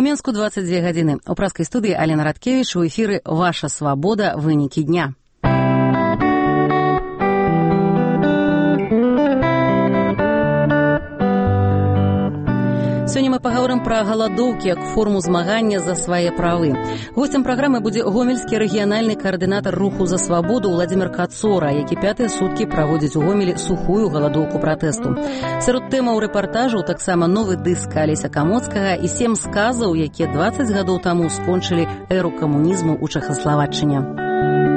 Мінску 22 гадзіны. У праскай студыі Алена Радкевіч, у эфіры «Ваша свабода. Вынікі дня». Сёння мы пагаворым пра галадоўкі як форму змагання за свае правы. Госцем праграмы будзе гомельскі рэгіянальны каардынатар руху за свабоду Владзімір Кацора, які пятыя суткі праводзіць у Гомелі сухую галадоўку пратэсту. Сярод тэмаў рэпартажу таксама новы дыск Алеся Камоцкага і 7 сказаў, якія 20 гадоў таму скончылі эру камунізму ў Чэхаславаччыне.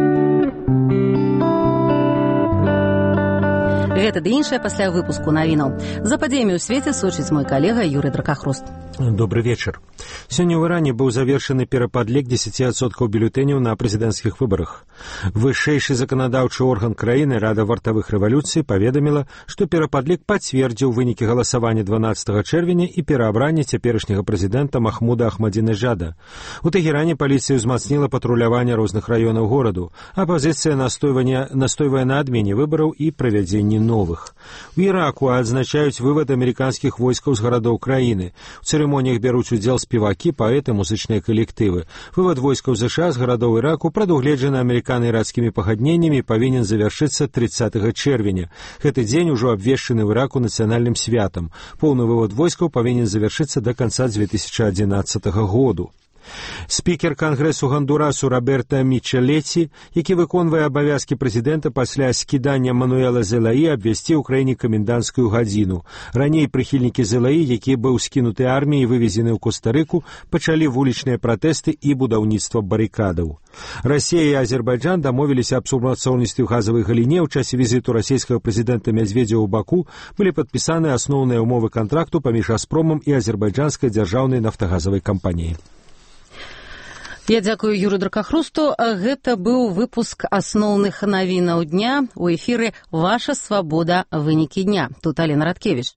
Гэта ды іншае пасля выпуску навінаў. За падзеямі ў свеце сочыць мой калега Юрый Дракахрост. Добрый вечер. Сегодня в Иране был завершен перападлік 10% бюллетэняў на прэзідэнцкіх выбарах. Вышэйшы заканадаўчы орган краіны Рада вартавых рэвалюцый паведаміла, што перападлік пацвердзіў вынікі галасавання 12 чэрвеня і пераабранне цяперашняга прэзідэнта Махмуда Ахмадзінежада. У Тэгеране паліцыя ўзмацніла патруляванне розных раёнаў гораду. Апазіцыя настойвае на адмене выбараў і правядзенні новых. У Іраку адзначаюць вывад амерыканскіх войскаў з гарадоў краіны. У цырымоніях бяруць удзел спевакі, паэты, музычныя калектывы. Вывад войскаў США з гарадоў Іраку прадугледжаны амерыкана-ірацкімі пагадненнямі павінен завяршыцца 30 чэрвеня. Гэты дзень ужо абвешчаны ў Іраку нацыянальным святам. Поўны вывод войскаў павінен завяршыцца да канца 2011 году. Спікер Кангрэсу Гондурасу Роберта Мічалеці, які выконвае абавязкі прэзідэнта пасля скідання Мануэла Зелаі, абвясціў у краіне каменданцкую гадзіну. Раней прыхільнікі Зелаі, які быў скінуты арміяй і вывезены ў Коста-Рыку, пачалі вулічныя пратэсты і будаўніцтва барыкадаў. Расія і Азербайджан дамовіліся аб супрацоўніцтве ў газавай галіне. У часе візіту расійскага прэзідэнта Мядзведзева ў Баку былі падпісаны асноўныя ўмовы кантракту паміж Газпромам і азербайджанскай дзяржаўнай нафтагазавай кампаніяй. Я дзякую Юры Дракахрусту. Гэта быў выпуск асноўных навінаў дня. У эфіры «Ваша свабода. Вынікі дня». Тут Алена Радкевіч.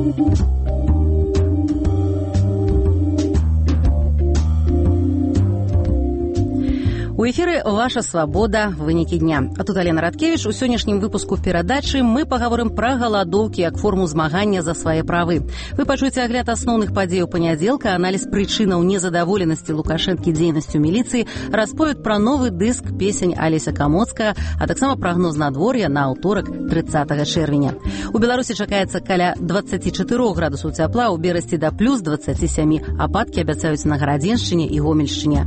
У эфіры «Ваша свабода. Вынікі дня». А тут Алена Радкевіч. У сённяшнім выпуску перадачы мы пагаворым пра галадоўкі як форму змагання за свае правы. Вы пачуеце агляд асноўных падзеяў панядзелка, аналіз прычынаў незадаволенасці Лукашэнкі дзейнасцю міліцыі, расповед пра новы дыск песень Алеся Камоцкага, а таксама прагноз надвор'я на аўторак 30 чэрвеня. У Беларусі чакаецца каля 24 градусаў цяпла, у Берасці да плюс 27. Ападкі абяцаюць на Гарадзеншчыне і Гомельшчыне.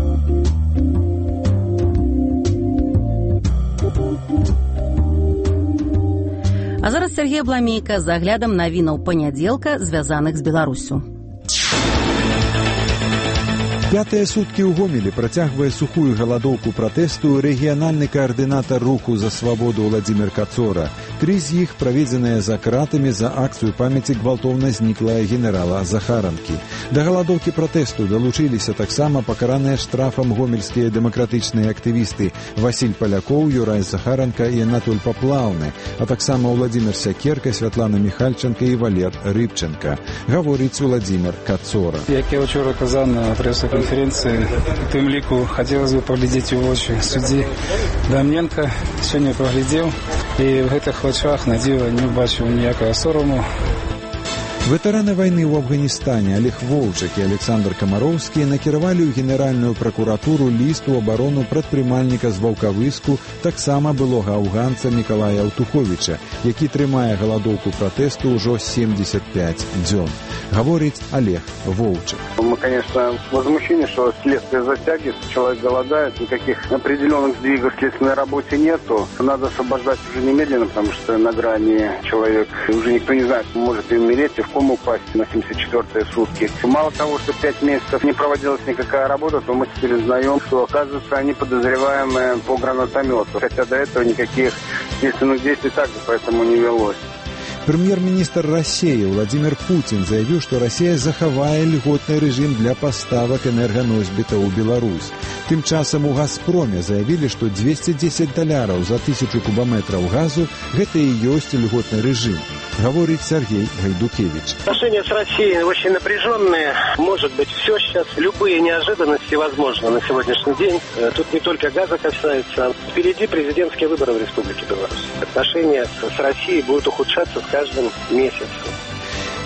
А зараз Сергей Бламейка з аглядам навінаў панядзелка, звязаных з Беларуссю. Пятыя суткі ў Гомелі працягвае сухую галадоўку пратэсту рэгіянальны каардынатар руху за свабоду Владзімір Кацора. 3 з іх праведзеныя за кратамі за акцыю памяці гвалтоўна зніклая генерала Захаранкі. Да галадоўкі пратэсту далучыліся таксама пакараныя штрафам гомельскія дэмакратычныя актывісты Васіль Палякоў, Юрай Захаранка і Анатоль Паплаўны, а таксама Владзімір Сякерка, Святлана Міхальченка і Валер Рыбченка. Гаворыць Владзімір Кацора. Як я учора казаў на прэс-канферэнцыі, тым ліку хацелася бы паглядзець у вочы суддзі Дамненка. Сёння паглядзеў і в гэтых вачах на дзіва не бачыў ніякага сораму. Ветэраны вайны ў Афганістане Олег Воўчак і Александр Камароўскі накіравалі ў генеральную пракуратуру ліст у абарону прадпрымальніка з Ваўкавыску, таксама былога афганца Мікалая Аўтуховіча, які трымае галадоўку пратэсту ўжо 75 дзён. Говорит Олег Воўчак. Мы, конечно, возмущены, что следствие затягивается, человек голодает, никаких определенных сдвигов в следственной работе нету. Надо освобождать уже немедленно, потому что на грани человек, уже никто не знает, может и умереть, и в кому упасть на 74-е сутки. Мало того, что 5 месяцев не проводилась никакая работа, то мы теперь узнаем, что, оказывается, они подозреваемые по гранатомету. Хотя до этого никаких следственных действий также поэтому не велось. Прэм'ер-міністр Расіі Владзімір Путін заявіў, што Расія захавае льготны рэжым для паставак энерганосьбітаў у Беларусь. Тым часам у «Газпроме» заявілі, што $210 за 1000 кубометров газу – гэта і ёсць льготны рэжым. Говорит Сергей Гайдукевич. Отношения с Россией очень напряженные. Может быть, все сейчас, любые неожиданности возможны на сегодняшний день. Тут не только газа касается. Впереди президентские выборы в Республике Беларусь. Отношения с Россией будут ухудшаться с каждым месяцем.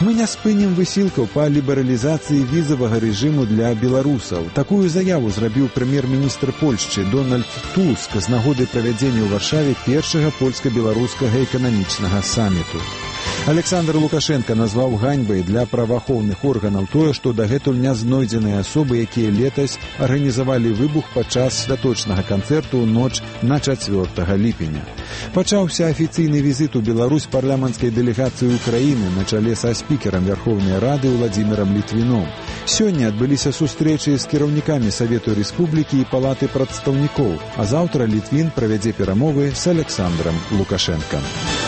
Мы не спынім высілкаў па лібералізацыі візавага рэжыму для беларусаў. Такую заяву зрабіў прэм'ер-міністр Польшчы Дональд Туск з нагоды правядзення ў Варшаве першага польска-беларускага эканамічнага саміту. Александр Лукашенко назваў ганьбай для праваахоўных органаў тое, што дагэтуль не знойдзеныя асобы, якія летась арганізавалі выбух падчас святочнага канцэрту ў ноч на 4 ліпеня. Пачаўся афіцыйны візіт у Беларусь парламенцкай дэлегацыі Украіны на чале са спікерам Верховнай Рады Владзімірам Літвіном. Сёння адбыліся сустрэчы з кіраўнікамі Савету Рэспублікі і Палаты прадстаўнікоў, а заўтра Літвін правядзе перамовы з Александром Лукашенко.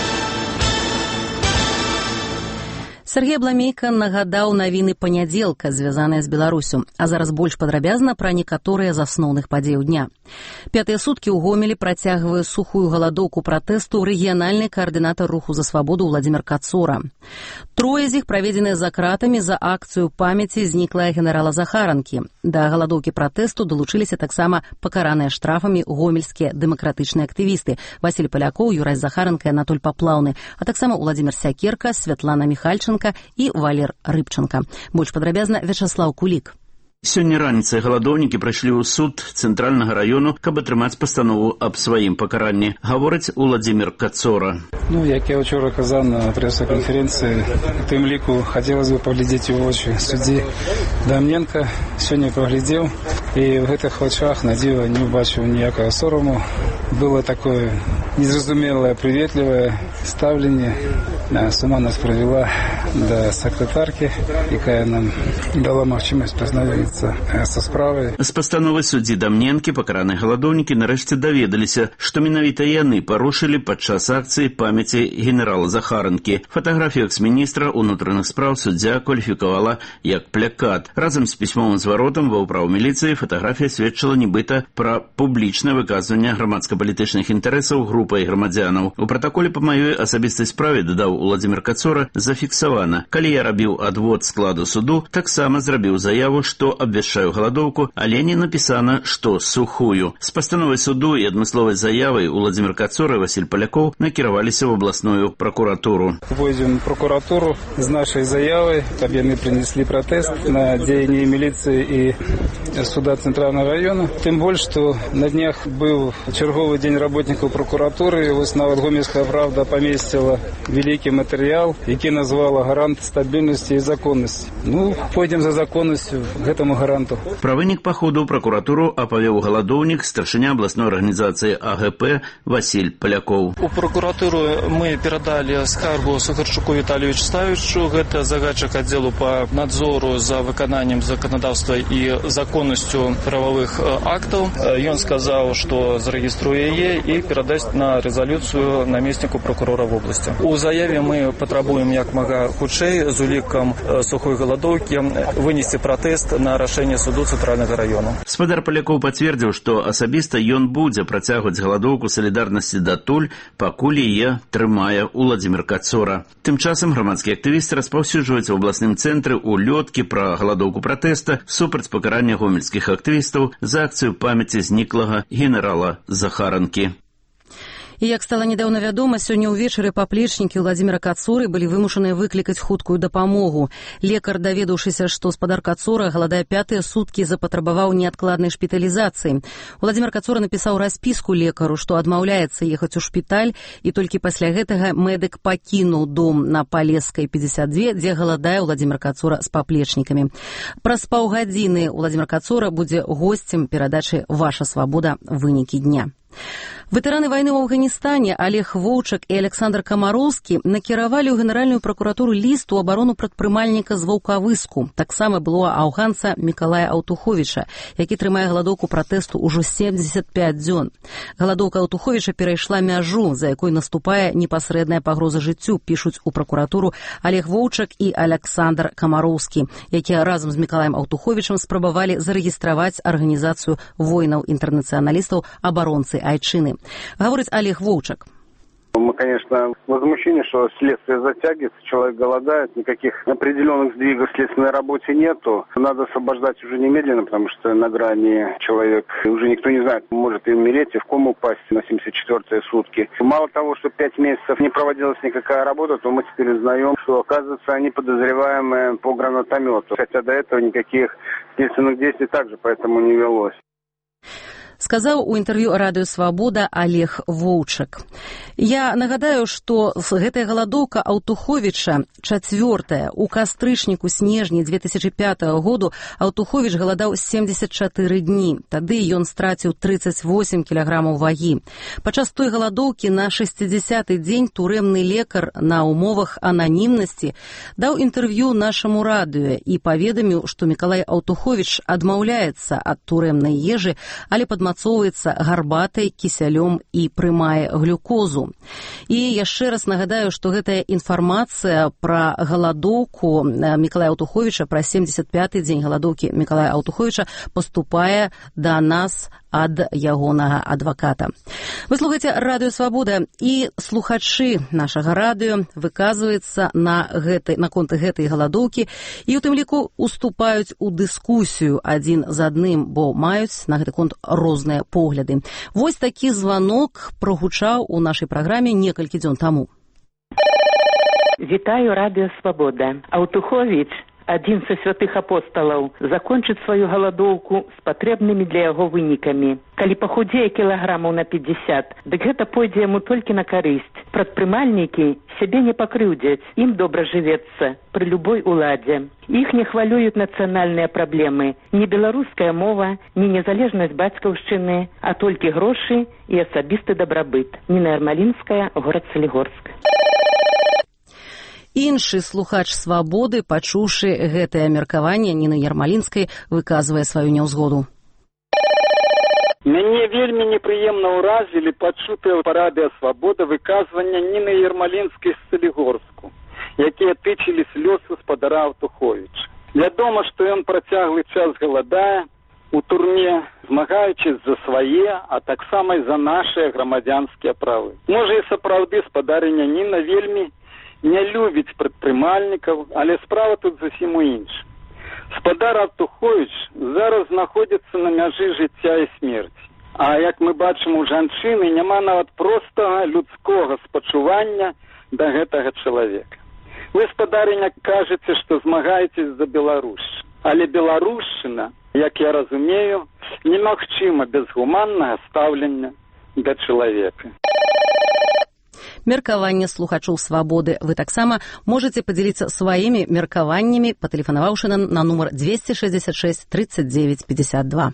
Сергей Бламейка нагадаў навіны панядзелка, звязаныя з Беларусю, а зараз больш падрабязна пра некаторыя з асноўных падзеяў дня. 5-е суткі ў Гомелі працягвае сухую галадоўку пратэсту рэгіянальны каардынатар руху за свабоду Владзімір Кацура. 3 з іх праведзеныя за кратамі за акцыю памяці зніклая генерала Захаранкі. Да галадоўкі пратэсту далучыліся таксама пакараныя штрафамі гомельскія дэмакратычныя актывісты Васіль Палякоў, Юрай Захаранка і Анатоль Паплаўны, а таксама Уладзімір Сякерка, Святлана Міхальченка і Валер Рыбченко. Больш падрабязна Вячаслаў Кулік. Сёння раніцай галадоўнікі прыйшлі ў суд цэнтральнага раёну, каб атрымаць пастанову аб сваім пакаранні, гаворыць Уладзімір Кацура. Як я вчора казав на пресс-конференції, тим ліку хотілося б поглядіти у очі судді Дамненка. Сьогодні поглядів, і в гэтых очах на диво не бачив ніякого сорому. Было такое незразумелое, приветливое ставление. Сама нас провела до секретарки, якая нам дала магчымасць пазнаёміцца са справай. З пастановы суддзі Дамненкі пакараныя галадоўнікі нарэшце даведаліся, што менавіта яны парушылі падчас акцыі памяці генерала Захаранкі. Фатаграфію экс-міністра ўнутраных спраў суддзя кваліфікавала як плякат. Разам з пісьмовым зваротам ва ўправу міліцыі фатаграфія сведчыла нібыта пра публічнае выказванне грамадска-палітычных інтарэсаў групай грамадзянаў. У пратаколе па маёй асабістай справе, дадаў Уладзімір Кацура, зафіксавана. Калі я рабіў адвод складу суду, таксама зрабіў заяву, што абвяшчаю галадоўку, але не напісана, што сухую. З пастановай суду і адмысловай заявай Уладзімір Кацура і Васіль Палякоў накіраваліся в областную прокуратуру. Пойдем в прокуратуру з нашай заявай, каб яны принесли протест на дзеянні міліцыі і суда Центрального района. Тым больш, што на днях быў чарговы дзень работнікаў прокуратуры, вось нават Гомельская правда памесціла вялікі матэрыял, які назвала гарант стабільнасці і законнасці. Пойдем за законнасцю гэтаму гаранту. Пра вынік паходу ў пракуратуру апавёў галадоўнік, старшыня абласной арганізацыі АГП Васіль Палякоў. У прокуратуру мы перадалі скаргу Сухарчуку Віталію Вячеславовичу, гэта загадчык аддзелу па надзору за выкананнем заканадаўства і законнасцю прававых актаў. Ён сказаў, што зарэгіструе яе і перадасць на рэзалюцыю намесніку прокурора в области. У заяве мы патрабуем як мага хутчэй з улікам сухой галадоўкі вынесці пратэст на рашэнне суду Цэнтральнага раёну. Спадар Палякоў пацвердзіў, што асабіста ён будзе працягваць галадоўку салідарнасці датуль, пакуль яе трымае Уладзімір Кацура. Тым часам грамадскія актывісты распаўсюджваюць у абласным цэнтры улёткі пра галадоўку пратэста супраць пакарання гомельскіх актывістаў за акцыю памяці зніклага генерала Захаранкі. І як стала недаўна вядома, сёння ўвечары паплечнікі Владзіміра Кацуры былі вымушаныя выклікаць хуткую дапамогу. Лекар, даведаўшыся, што спадар Кацура галадае 5-е суткі, запатрабаваў неадкладнай шпіталізацыі. Владзімір Кацура напісаў распіску лекару, што адмаўляецца ехаць у шпіталь, і толькі пасля гэтага медык пакінуў дом на Палескай 52, дзе галадае Владзімір Кацура з паплечнікамі. Праз паўгадзіны Владзімір Кацура будзе госцем перадачы «Ваша свабода. Вынікі дня». Ветэраны вайны ў Афганістане Олег Воўчак і Александр Камароўскі накіравалі ў генеральную прокуратуру ліст у абарону прадпрымальніка з Ваўкавыску. Таксама было афганца Мікалая Аўтуховіча, які трымае галадоўку пратэсту ўжо 75 дзён. Галадоўка Аўтуховіча перайшла мяжу, за якой наступае непасрэдная пагроза жыццю, пішуць у прокуратуру Олег Воўчак і Александр Камароўскі, якія разам з Мікалаем Аўтуховічам спрабавалі зарэгістраваць арганізацыю воінаў-інтэрнацыяналістаў абаронцы Айчыны. Гаворыць Олег Воўчак. Мы конечно, возмущение, что следствие затягивается, человек голодает, никаких определенных сдвигов в следственной работе нету. Надо освобождать уже немедленно, потому что на грани человек, уже никто не знает, может и умереть, и в кому упасть на 74-е сутки. Мало того, что 5 месяцев не проводилась никакая работа, то мы теперь узнаем, что, оказывается, они подозреваемые по гранатомету. Хотя до этого никаких следственных действий также поэтому не велось. Сказаў у інтэрв'ю радыё «Свабода» Олег Воўчак. Я нагадаю, што гэтая галадоўка Аўтуховіча чацвёртая. У кастрычніку-снежні 2005 году Аўтуховіч галадаў 74 дні. Тады ён страціў 38 кілаграмаў вагі. Падчас той галадоўкі на 60-й дзень турэмны лекар на умовах ананімнасці даў інтэрв'ю нашаму радыё і паведаміў, што Мікалай Аўтуховіч адмаўляецца ад турэмнай ежы, але падмацоўваецца гарбатай, кісялём і прымае глюкозу. І яшчэ раз нагадаю, што гэтая інфармацыя пра галадоўку Мікалая Аўтуховіча, пра 75-й дзень галадоўкі Мікалая Аўтуховіча паступае да нас ад ягонага адваката. Вы слухаеце радыё «Свабода», і слухачы нашага радыё выказваюцца наконт гэтай галадоўкі і ў тым ліку уступаюць у дыскусію адзін з адным, бо маюць на гэты конт розныя погляды. Вось такі званок прогучаў у нашай праграме некалькі дзён таму. Вітаю радыё «Свабода». Аўтуховіч, адзін са святых апосталаў, закончыць сваю галадоўку з патрэбнымі для яго вынікамі. Калі пахудзее кілаграмаў на 50, дык гэта пойдзе яму толькі на карысць. Прадпрымальнікі сябе не пакрыўдзяць, ім добра жывецца пры любой уладзе. Іх не хвалююць нацыянальныя праблемы, не беларуская мова, не незалежнасць бацькаўшчыны, а толькі грошы і асабісты дабрабыт. Ніна Ярмалінская, горад Салігорск. Іншы слухач «Свабоды», пачуўшы гэтае меркаванне Ніны Ярмалінскай, выказвае сваю няўзгоду. Мяне вельмі непрыемна ўразілі пачутыя па радыё «Свабода» выказвання Ніны Ярмалінскай з Салігорску, якія тычыліся лёсу спадара Аўтуховіча. Вядома, што ён працяглы час галадае у турме, змагаючись за свае, а таксама і за нашыя грамадзянскія правы. Можа і сапраўды спадарыня Ніна вельмі не любіць прадпрымальнікаў, але справа тут зусім у іншым. Спадар Аўтуховіч зараз знаходзіцца на мяжы жыцця і смерці. А як мы бачым, у жанчыны няма нават простага людскога спачування да гэтага чалавека. Вы, спадарыня, кажаце, што змагаецесь за Беларусь. Але беларушчына, як я разумею, немагчыма без гуманнага стаўлення да чалавека. Меркаванне слухачоў «Свабоды». Вы таксама можаце падзяліцца сваімі меркаваннямі, патэлефанаваўшы на нумар 266 39 52.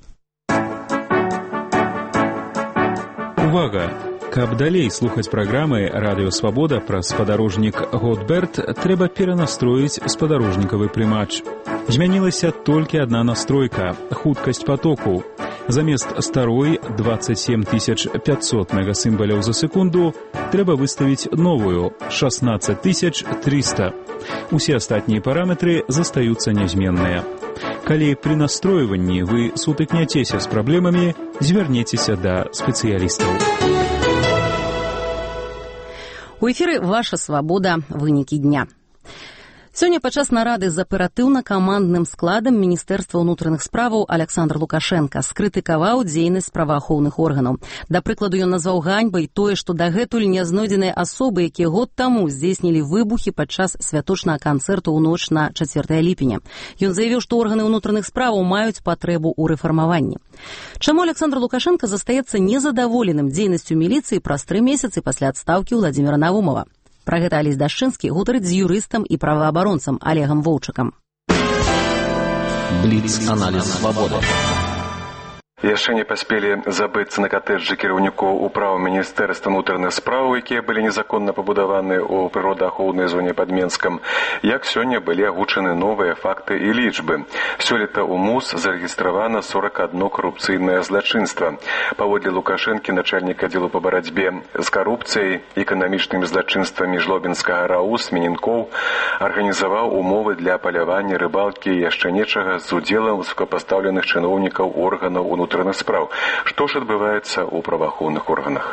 Увага! Каб далей слухаць праграмы «Радыё Свабода» пра спадарожнік Готберт, трэба перанастроіць спадарожнікавы прымач. Змянілася толькі адна настройка – хуткасць потоку. Замест старой 27 500 мегасімбаляў за секунду трэба выставіць новую 16 300. Усе астатнія параметры застаюцца нязменныя. Калі пры настройванні вы сутыкняцеся з праблемамі, звярнецеся да спецыялістаў. У эфіры «Ваша свабода. Вынікі дня». Сёння падчас нарады з аператыўна-камандным складам Міністэрства ўнутраных справаў Александр Лукашенко скрытыкаваў дзейнасць праваахоўных органаў. Да прыкладу, ён назваў ганьбай тое, што дагэтуль не знойдзеныя асобы, якія год таму здзейснілі выбухі падчас святочнага канцэрту ў ноч на 4 ліпеня. Ён заявіў, што органы ўнутраных справаў маюць патрэбу ў рэфармаванні. Чаму Александр Лукашенко застаецца незадаволеным дзейнасцю міліцыі праз 3 месяцы пасля адстаўкі Владзіміра Наумова? Пра гэта Алесь Дашчынскі гутарыць з юрыстам і праваабаронцам Олегам Воўчакам. Бліц-аналіз «Свабода». Яшчэ не паспелі забыцца на катэджы кіраўнікоў управ Міністэрства ўнутраных спраў, якія былі незаконна пабудаваны ў прыродаахоўнай зоне пад Менскам, як сёння былі агучаны новыя факты і лічбы. Сёлета ў МУС зарэгістравана 41 карупцыйнае злачынства. Паводле Лукашэнкі, начальнік аддзелу па барацьбе з карупцыяй, эканамічнымі злачынствамі жлобінскага РАУ Смененкоў арганізаваў умовы для палявання, рыбалкі і яшчэ нечага з удзелам высокапастаўленых чыноўнікаў органаў унутраных справ. Што ж адбываецца ў праваахоўных органах? Гаспадара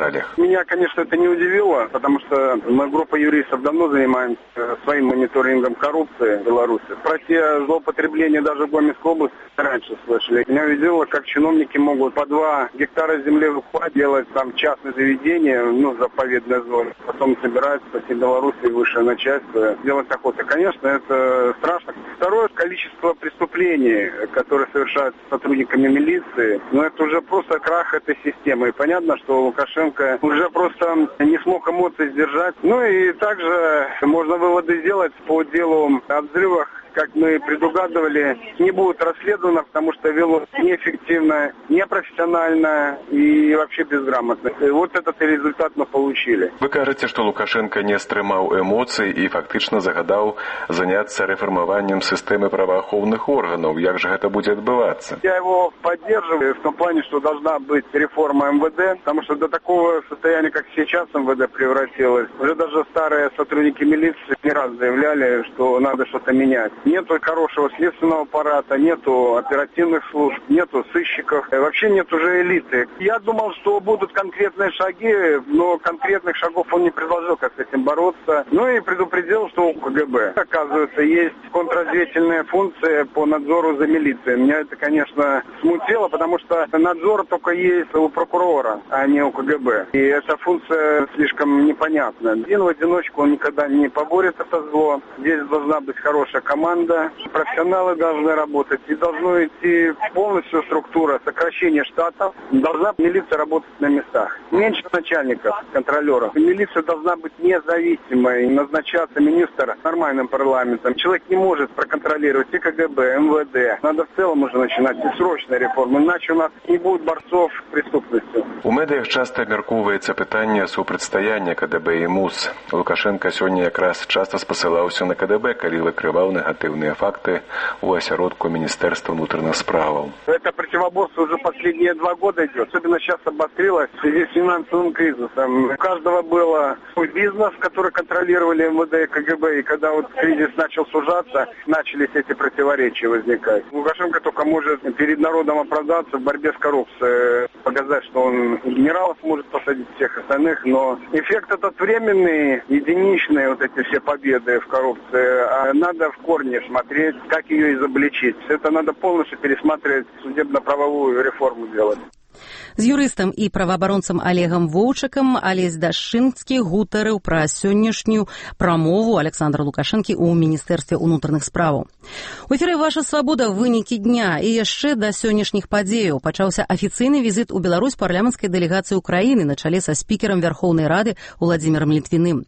деталях. Меня, конечно, это не удивило, потому что мы, группа юристов, давно занимаемся своим мониторингом коррупции в Беларуси. Про те злоупотребления даже в Гомельской области раньше слышали. Меня удивило, как чиновники могут по 2 гектара земли выкупать, делать там частное заведение, заповедная зона. Потом собираются по всей Беларуси высшее начальство делать такое-то. Конечно, это страшно. Второе, количество преступлений, которые совершаются сотрудниками милиции, это уже просто крах этой системы. И понятно, что Лукашенко уже просто не смог эмоций сдержать. И также можно выводы сделать по делу о взрывах. Как мы предугадывали, не будет расследовано, потому что вело неэффективно, непрофессионально и вообще безграмотно. И вот этот результат мы получили. Вы кажете, что Лукашенко не стрымаў эмоций и фактично загадал заняться реформированием системы правоохранительных органов. Как же это будет отбываться? Я его поддерживаю в том плане, что должна быть реформа МВД, потому что до такого состояния, как сейчас МВД превратилось, уже даже старые сотрудники милиции не раз заявляли, что надо что-то менять. Нету хорошего следственного аппарата, нету оперативных служб, нету сыщиков, вообще нет уже элиты. Я думал, что будут конкретные шаги, но конкретных шагов он не предложил, как с этим бороться. И предупредил, что у КГБ, оказывается, есть контрразведывательная функция по надзору за милицией. Меня это, конечно, смутило, потому что надзор только есть у прокурора, а не у КГБ. И эта функция слишком непонятна. Один в одиночку он никогда не поборет это зло. Здесь должна быть хорошая команда. Профессионалы должны работать, и должна идти полностью структура сокращения штатов. Должна милиция работать на местах. Меньше начальников, контролеров. Милиция должна быть независимой. Назначаться министр нормальным парламентом. Человек не может проконтролировать и КГБ, МВД. Надо в целом уже начинать и срочную реформу, иначе у нас не будет борцов с преступностью. У медиях часто абмяркоўваецца пытанне супрацьстаяння КДБ і МУС. Лукашенко сёння якраз часто спасылаўся на КДБ, калі выкрываў негативные факты у осяродку Министерства внутренних справ. Это противоборство уже последние 2 года идет. Особенно сейчас обострилось в связи с финансовым кризисом. У каждого был свой бизнес, который контролировали МВД и КГБ. И когда кризис начал сужаться, начались эти противоречия возникать. Лукашенко только может перед народом оправдаться в борьбе с коррупцией. Показать, что он генералов может посадить всех остальных. Но эффект этот временный, единичный, эти все победы в коррупции. А надо в корне смотреть, как ее изобличить. Это надо полностью пересматривать, судебно-правовую реформу делать. З юрыстам і праваабаронцам Олегам Воўчыкам Алесь Дашчынскі гутарыў пра сённяшнюю прамову Александра Лукашэнкі ў Міністэрстве ўнутраных справаў. У эфіры «Ваша свабода» вынікі дня. І яшчэ да сённяшніх падзеяў пачаўся афіцыйны візіт у Беларусь парламенцкай дэлегацыі Украіны на чале са спікерам Верхоўнай Рады Уладзімірам Літвіным.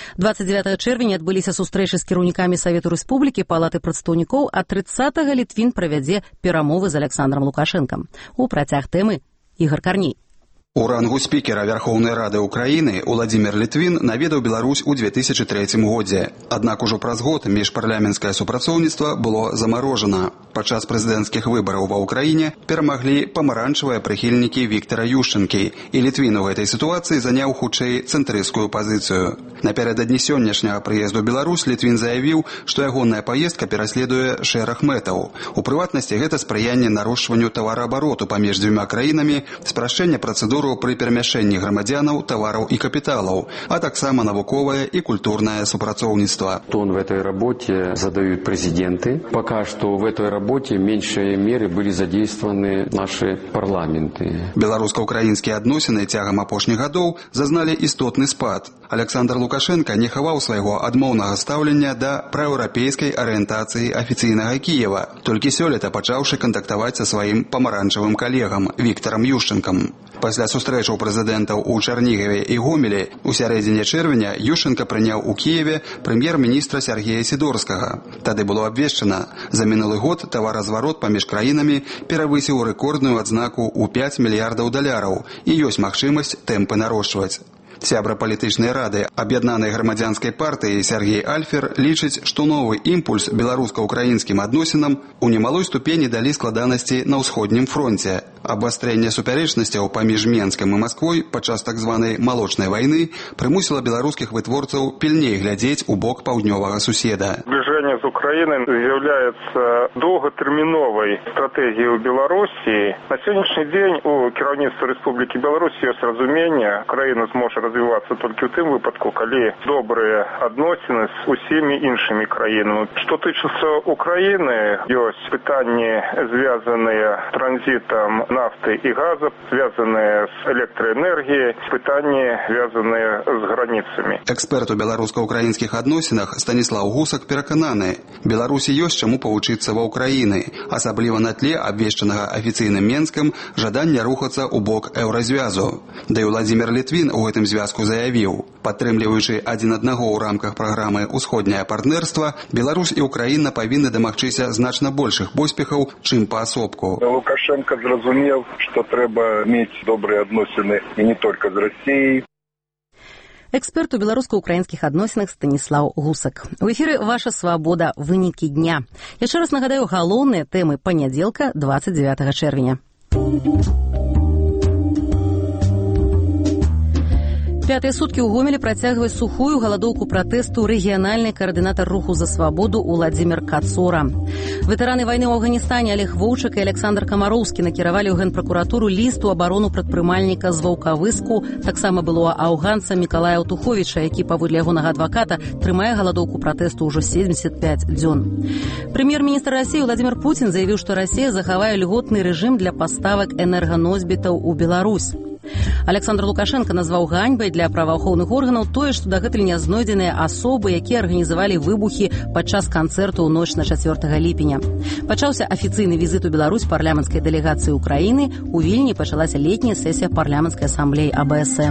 29 чэрвеня адбыліся сустрэчы з кіраўнікамі Савету Рэспублікі, Палаты прадстаўнікоў, а 30 Літвін правядзе перамовы з Александром Лукашэнкам. У працяг тэмы Игорь Корней. У рангу спикера Верховной Рады Украины Уладзімір Літвін наведаў Беларусь у 2003 годзе. Аднак ужо праз год міжпарламенцкае супрацоўніцтва было замарожана. Падчас прэзідэнцкіх выбараў ва ўкраіне перамаглі памаранчавыя прыхільнікі Віктара Ющэнкі, і Літвін у гэтай сітуацыі заняў хутчэй цэнтрысцкую пазіцыю. Напярэдадні сённяшняга прыезду ў Беларусь Літвін заявіў, што ягоная паездка пераследуе шэраг мэтаў. У прыватнасці гэта спрыянне нарошчванню тавараабароту паміж дзвюма краінамі, спрашчэнне працэдуру пры перамяшэнні грамадзянаў, тавараў і капіталаў, а таксама навуковае і культурнае супрацоўніцтва. Тон в этой работе задают президенты. Пока что в этой работе меньшие меры были задействованы наши парламенты. Беларуска-украінскія адносіны цягам апошніх гадоў зазналі істотны спад. Александр Лукашенко не хаваў свайго адмоўнага стаўлення да праеўрапейскай арыентацыі афіцыйнага Кіева, толькі сёлета пачаўшы кантактаваць са сваім памаранчавым калегам Віктарам Ющэнкам. Пасля сустрэчаў прэзідэнтаў у Чарнігаве і Гомелі у сярэдзіне чэрвеня Ющэнка прыняў у Кіеве прэм'ер-міністра Сергея Сідорскага. Тады было абвешчана, за мінулы год таваразварот паміж краінамі перавысіў рэкордную адзнаку ў $5 мільярдаў і ёсць магчымасць тэмпы нарошчваць. Сябра палітычнай рады аб'яднанай грамадзянскай партыі Сергей Альфер лічыць, што новы імпульс беларуска-украінскім адносінам у немалой ступені далі складанасці на ўсходнім фронце. Абвастрэнне супярэчнасцяў паміж Менскам і Масквой падчас так званай малочнай вайны прымусіла беларускіх вытворцаў пільней глядзець у бок паўднёвага суседа. В зближэнне з Украінай з'яўляецца доўгатэрміновай стратэгіяй у Беларусі. На сённяшні дзень у кіраўніцтва Рэспублікі Беларусь ёсць разуменне, краіна зможа развівацца толькі ў тым выпадку, калі добрыя адносіны з усімі іншымі краінамі. Што тычыцца Украіны, ёсць пытанні, звязаныя з транзітам нафты і газа, звязаныя з электраэнергіяй, пытанні, звязаныя з граніцамі. Эксперт у беларуска-украінскіх адносінах Станіслаў Гусак перакананы, Беларусі ёсць чаму павучыцца ва Ўкраіны, асабліва на тле абвешчанага афіцыйным Менскам жадання рухацца ў бок еўразвязу. Да і Владзімір Літвін у гэтым звязку заявіў, падтрымліваючы адзін аднаго ў рамках праграмы «Усходняе партнерства», Беларусь і Украіна павінны дамагчыся значна большых поспехаў, чым паасобку. Лукашенко зразумеў, што трэба мець добрыя адносіны і не толькі з Расіяй. Эксперт у беларуска-украінскіх адносінах Станіслаў Гусак. У эфіры «Ваша свабода. Вынікі дня». Яшчэ раз нагадаю галоўныя тэмы панядзелка 29 чэрвеня. Пятыя суткі ў Гомелі працягвае сухую галадоўку пратэсту рэгіянальны каардынатар руху за свабоду Уладзімір Кацора. Ветэраны вайны ў Афганістане Олег Воўчык і Александр Камароўскі накіравалі ў Генпракуратуру ліст у абарону прадпрымальніка з Ваўкавыску, таксама былога аўганца Мікалая Аўтуховіча, які, паводле ягонага адваката, трымае галадоўку пратэсту ўжо 75 дзён. Прэм'ер-міністр Расіі Владзімір Пуцін заявіў, што Расія захавае льготны рэжым для паставак энерганосьбітаў у Беларусь. Александр Лукашенко назваў ганьбай для праваахоўных органаў тое, што дагэтуль не знойдзеныя асобы, якія арганізавалі выбухі падчас канцэрту ў ноч на 4 ліпеня. Пачаўся афіцыйны візіт у Беларусь парламенцкай дэлегацыі Украіны. У Вільні пачалася летняя сесія парламенцкай асамблеі АБСЭ.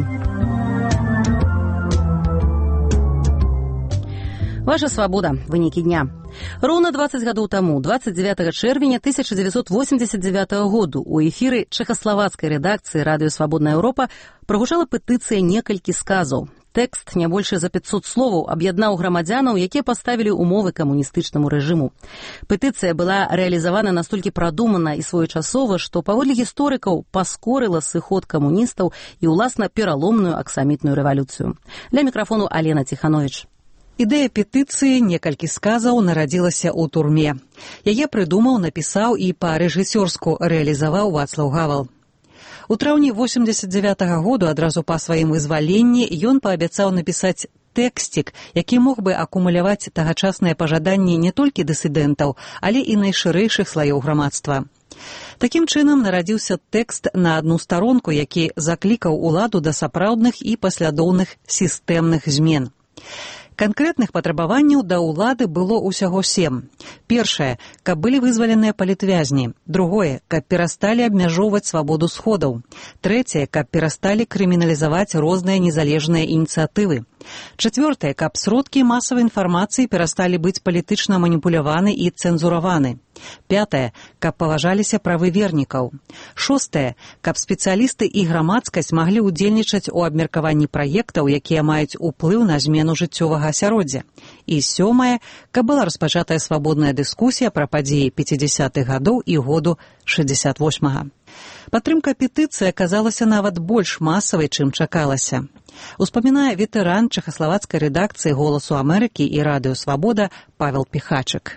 Ваша свабода. Вынікі дня. Роўна 20 гадоў таму, 29 чэрвеня 1989 году, у эфіры чэхаславацкай рэдакцыі радыё «Свабодная Еўропа» прагучала петыцыя «Некалькі сказаў». Тэкст, не больш за 500 словаў, аб'яднаў грамадзянаў, якія паставілі ўмовы камуністычнаму рэжыму. Петыцыя была рэалізавана настолькі прадумана і своечасова, што, паводле гісторыкаў, паскорыла сыход камуністаў і, уласна, пераломную аксамітную рэвалюцыю. Для мікрафону Алена Ціхановіч. Ідэя петыцыі «Некалькі сказаў» нарадзілася ў турме. Яе прыдумаў, напісаў і па-рэжысёрску рэалізаваў Вацлаў Гавал. У траўні 89-го году, адразу па сваім вызваленні, ён паабяцаў напісаць тэксцік, які мог бы акумуляваць тагачасныя пажаданні не толькі дысідэнтаў, але і найшырэйшых слаёў грамадства. Такім чынам нарадзіўся тэкст на адну старонку, які заклікаў уладу да сапраўдных і паслядоўных сістэмных змен. Канкрэтных патрабаванняў да ўлады было ўсяго 7. Першае, каб былі вызваленыя палітвязні. Другое, каб перасталі абмяжоўваць свабоду сходаў. Трэцяе, каб перасталі крыміналізаваць розныя незалежныя ініцыятывы. Чацвёртае, каб сродкі масавай інфармацыі перасталі быць палітычна маніпуляваны і цэнзураваны. Пятае, каб паважаліся правы вернікаў. Шостае, каб спецыялісты і грамадскасць маглі ўдзельнічаць у абмеркаванні праектаў, якія маюць уплыў на змену жыццёвага асяроддзя. І сёмае, каб была распачатая свабодная дыскусія пра падзеі 50-х гадоў і году 68-га. Падтрымка петыцыі аказалася нават больш масавай, чым чакалася. Успамінае ветэран чэхаславацкай рэдакцыі «Голосу Амерыкі» і радыё «Свабода» Павел Піхачык.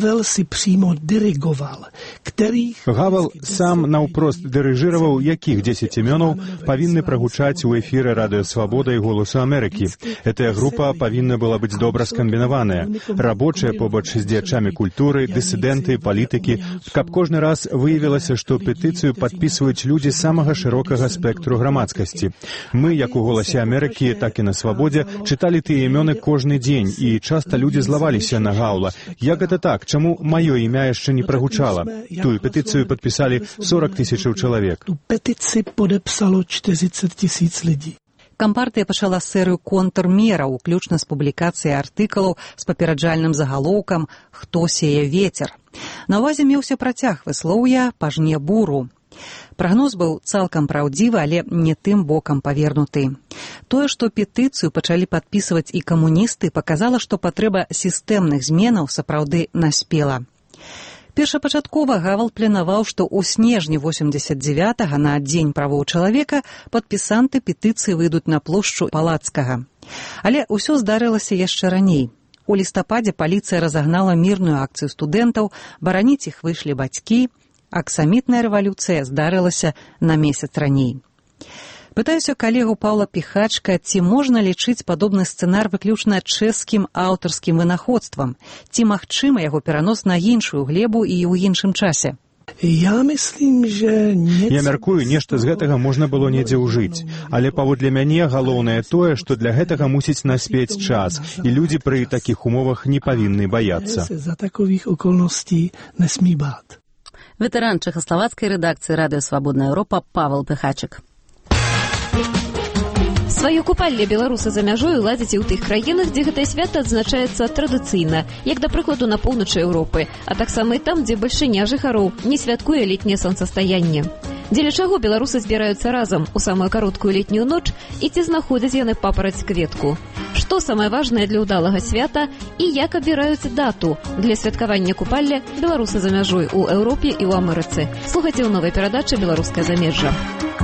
Гавал сам наўпрост дырыжыраваў, якіх 10 імёнаў павінны прагучаць у эфіры радыё «Свабода» і «Голосу Амерыкі». Гэтая група павінна была быць добра скамбінаваная. Рабочыя побач з дзеячамі культуры, дысідэнты, палітыкі, каб кожны раз выявілася, што петыцыю падпісваюць людзі самага шырокага спектру грамадскасці. Мы, як у «Голосе Амерыкі», так і на «Свабодзе», чыталі тыя імёны кожны дзень, і часта людзі злаваліся на Гаўла. Як гэта так? Чаму маё імя яшчэ не прагучала? Тую петыцыю падпісалі 40 000 чалавек. Ту петыцыю падпісало 40 000 людзей. Кампартыя пачала серыю контрмераў, уключна з публікацыяй артыкулаў з папераджальным загалоўкам «Хто сее вецер?». На ўвазе меўся працяг выслоўя «Пажне буру». Прагноз быў цалкам праўдзівы, але не тым бокам павернуты. Тое, што петыцыю пачалі падпісваць і камуністы, паказала, што патрэба сістэмных зменаў сапраўды наспела. Першапачаткова Гавал планаваў, што ў снежні 89-го на Дзень правоў чалавека падпісанты петыцыі выйдуць на плошчу Палацкага. Але ўсё здарылася яшчэ раней. У У лістападзе паліцыя разагнала мірную акцыю студэнтаў, бараніць іх выйшлі бацькі. Аксамітная рэвалюцыя здарылася на месяц раней. Пытаюся калегу Паўла Піхачка, ці можна лічыць падобны сцэнар выключна чэшскім аўтарскім вынаходствам, ці магчыма яго перанос на іншую глебу і ў іншым часе? Я мяркую, нешта з гэтага можна было недзе ўжыць. Але паводле мяне галоўнае тое, што для гэтага мусіць наспець час, і людзі пры такіх умовах не павінны баяцца. Ветэран чэхаславацкай рэдакцыі радыё «Свабодная Еўропа» Павел Піхачык. Сваё купалле беларусы за мяжой ладзяць і ў тых краінах, дзе гэтае свята адзначаецца традыцыйна, як, да прыкладу, на поўначы Еўропы, а таксама і там, дзе бальшыня жыхароў не святкуе летняе сонцастаянне. Дзеля чаго беларусы збіраюцца разам у самую кароткую летнюю ноч і ці знаходзяць яны папараць-кветку? Што самае важнае для ўдалага свята і як абіраюць дату для святкавання купалля беларусы за мяжой у Еўропе і ў Амерыцы? Слухайце ў новай перадачы «Беларускае замежжа».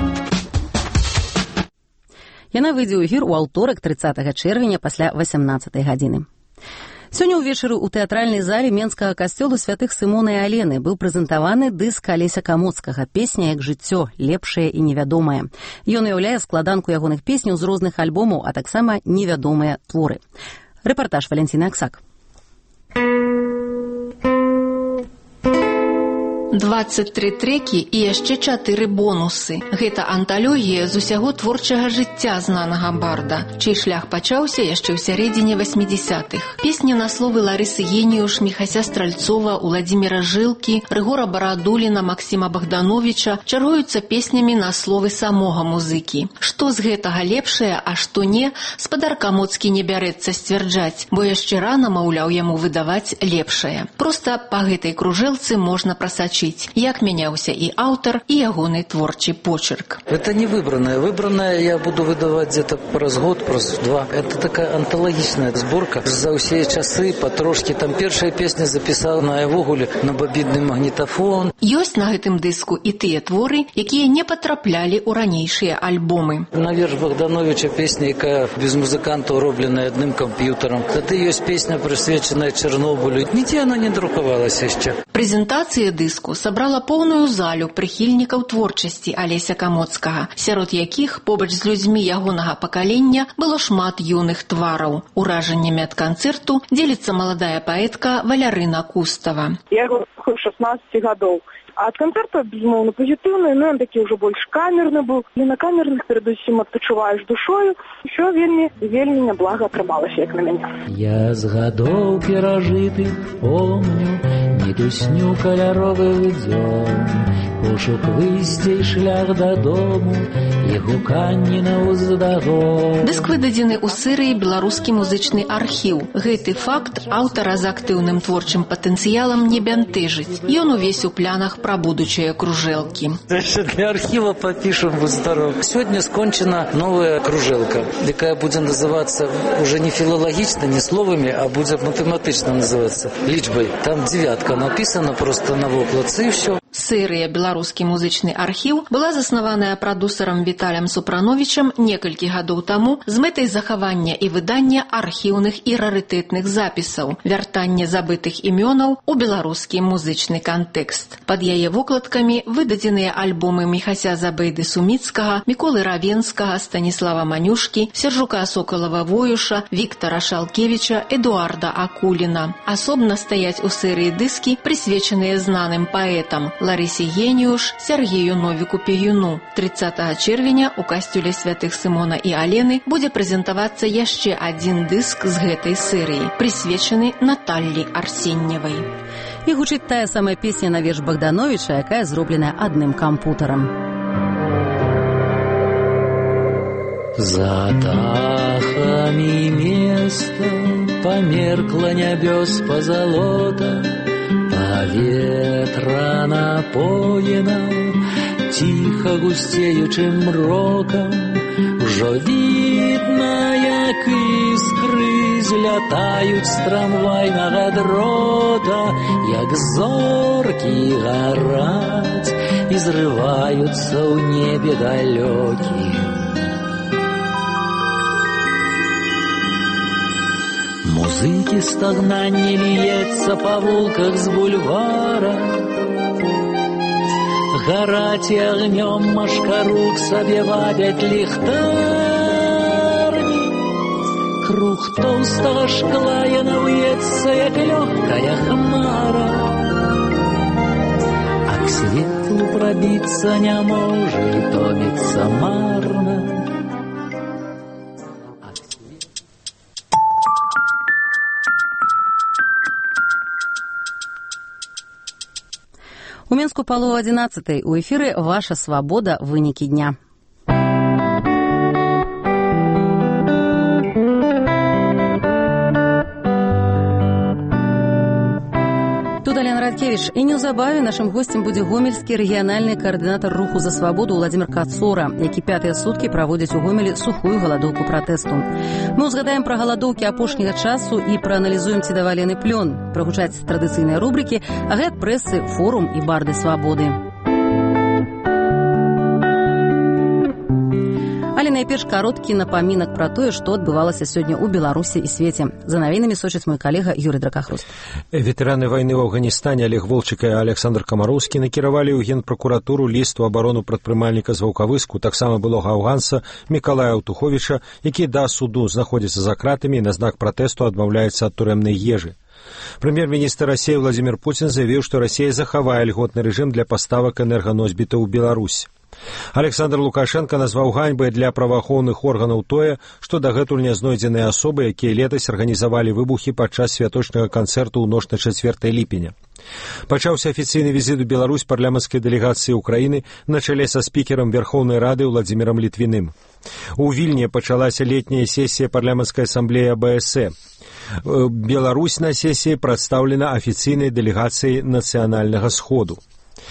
Яна выйдзе ў эфір у аўторак 30 чэрвеня пасля 18 гадзіны. Сёння ўвечары ў тэатральнай зале Менскага касцёла святых Сымона і Алены быў прэзентаваны дыск Алеся Камоцкага «Песня як жыццё, лепшае і невядомае». Ён уяўляе складанку ягоных песняў з розных альбомаў, а таксама невядомыя творы. Рэпартаж Валянціны Аксак. 23 трекі і яшчэ 4 бонусы. Гэта анталогія з усяго творчага жыцця знанага барда, чый шлях пачаўся яшчэ ў сярэдзіне 80-х. Песні на словы Ларысы Геніюш, Міхася Стральцова, Уладзіміра Жылкі, Рыгора Барадуліна, Максіма Богдановича чаргуюцца песнямі на словы самога музыкі. Што з гэтага лепшае, а што не, спадар Камоцкі не бярэцца сцвярджаць, бо яшчэ рана, маўляў, яму выдаваць лепшае. Проста па гэтай кружэлцы можна прасачыць, як мяняўся і аўтар, і ягоны творчы почерк. Это не выбранное. Выбранное я буду выдавать где-то праз год, праз два. Это такая антологічная зборка. За ўсе часы патрошкі. Там першая песня запісала на Евогуле на бабідны магнітафон. Ёсць на гэтым дыску і тыя творы, якія не патраплялі ў ранейшыя альбомы. На верш Богдановича песня, якая без музыкантаў робленая адным камп'ютарам. Тады ёсць песня, прысвечаная Чарнобылю. Нідзе яна не друкавалася яшчэ. Прэзентацыя дыску сабрала поўную залю прыхільнікаў творчасці Алеся Камоцкага, сярод якіх побач з людзьмі ягонага пакалення было шмат юных твараў. Уражаннямі ад канцэрту дзеліцца маладая паэтка Валярына Кустава. Я яго слухаю 16 гадоў. А ад канцэрта, безумоўна, пазітыўны, но ён такі ўжо больш камерны быў. І на камерных перадусім адпачуваеш душою. Усё вельмі няблага атрымалася, як на мяне. Я з гадоў перажытых помню мітусню каляровых дзён, пошук выйсця і шлях дадому, і гуканні наўздагон. Дыск выдадзены ў серыі «Беларускі музычны архіў». Гэты факт аўтара з актыўным творчым патэнцыялам не бянтэжыць. Ён увесь у планах пра будучыя кружэлкі. Для архіва папішам, будь здоров. Сёння скончана новая кружэлка, якая будзе называцца уже не філалагічна, не словамі, а будзе матэматычна называцца лічбай. Там 9 напісана просто на вокладцы і ўсё. Серыя «Беларускі музычны архіў» была заснаваная прадусарам Віталем Супрановічам некалькі гадоў таму з мэтай захавання і выдання архіўных і рарытэтных запісаў, вяртання забытых імёнаў у беларускі музычны кантэкст. Пад яе вокладкамі выдадзеныя альбомы Міхася Забейды Суміцкага, Міколы Равенскага, Станіслава Манюшкі, Сержука Сокалава-Воюша, Віктара Шалкевіча, Эдуарда Акуліна. Асобна стаяць у серыі дыскі, прысвечаныя знаным паэтам Ларысе Геніюш, Сергею Новіку Пеюну. 30 чэрвеня у касцёле святых Сымона і Алены будзе прэзентавацца яшчэ адзін дыск з гэтай серыі, прысвечаны Наталлі Арсеньевай. І гучыць тая самая песня на верш Богдановича, якая зробленая адным кампутарам. За дахамі места померкла нябёс позолота, паветра напоена ціха гусцеючым мрокам. Ужо відна, як іскры злятаюць з трамвайнага дрота, як зоркі гараць і зрываюцца ў небе далёкім. Музыки стогнанье льется по вулках с бульвара. Горать и огнем машкару к себе вабят лихтарни. Круг толстого шкла яна вьется, як легкая хмара. А к светлу пробиться не может, и томится марно. У Мінску палова 11. У эфіры «Ваша свабода. Вынікі дня». Тут Алена Радкевич. І неўзабаве нашым гостем будзе гомельскі рэгіянальны каардынатар руху за свабоду Владзімір Кацора, які пятыя суткі праводзіць у Гомелі сухую галадоўку пратэсту. Мы ўзгадаем пра галадоўкі апошняга часу і прааналізуем, ці давалі яны плён. Прагучаць традыцыйныя рубрыкі, агляд прэсы, форум і барды свабоды. Але найперш кароткі напамінак пра тое, што адбывалася сёння ў Беларусі і свеце. За навінамі сочыць мой калега Юрый Дракахруст. Ветэраны вайны ў Афганістане Олег Волчык і Александр Камароўскі накіравалі ў генпракуратуру ліст у абарону прадпрымальніка з Ваўкавыску, таксама былога афганца Мікалая Аўтуховіча, які да суду знаходзіцца за кратамі і на знак пратэсту адмаўляецца ад турэмнай ежы. Прэм'ер-міністр Расіі Владзімір Пуцін заявіў, што Расія захавае льготны рэжым для паставак энерганосьбітаў у Беларусь. Александр Лукашенко назваў ганьбай для праваахоўных органаў тое, што дагэтуль не знойдзеныя асобы, якія летась арганізавалі выбухі падчас святочнага канцэрту ў ноч на 4 ліпеня. Пачаўся афіцыйны візіт у Беларусь парламенцкай дэлегацыі Украіны на чале са спікерам Верхоўнай Рады Владзімірам Літвіным. У Вільні пачалася летняя сесія парламенцкай асамблеі АБС. Беларусь на сесіі прадстаўлена афіцыйнай дэлегацыяй нацыянальнага сходу.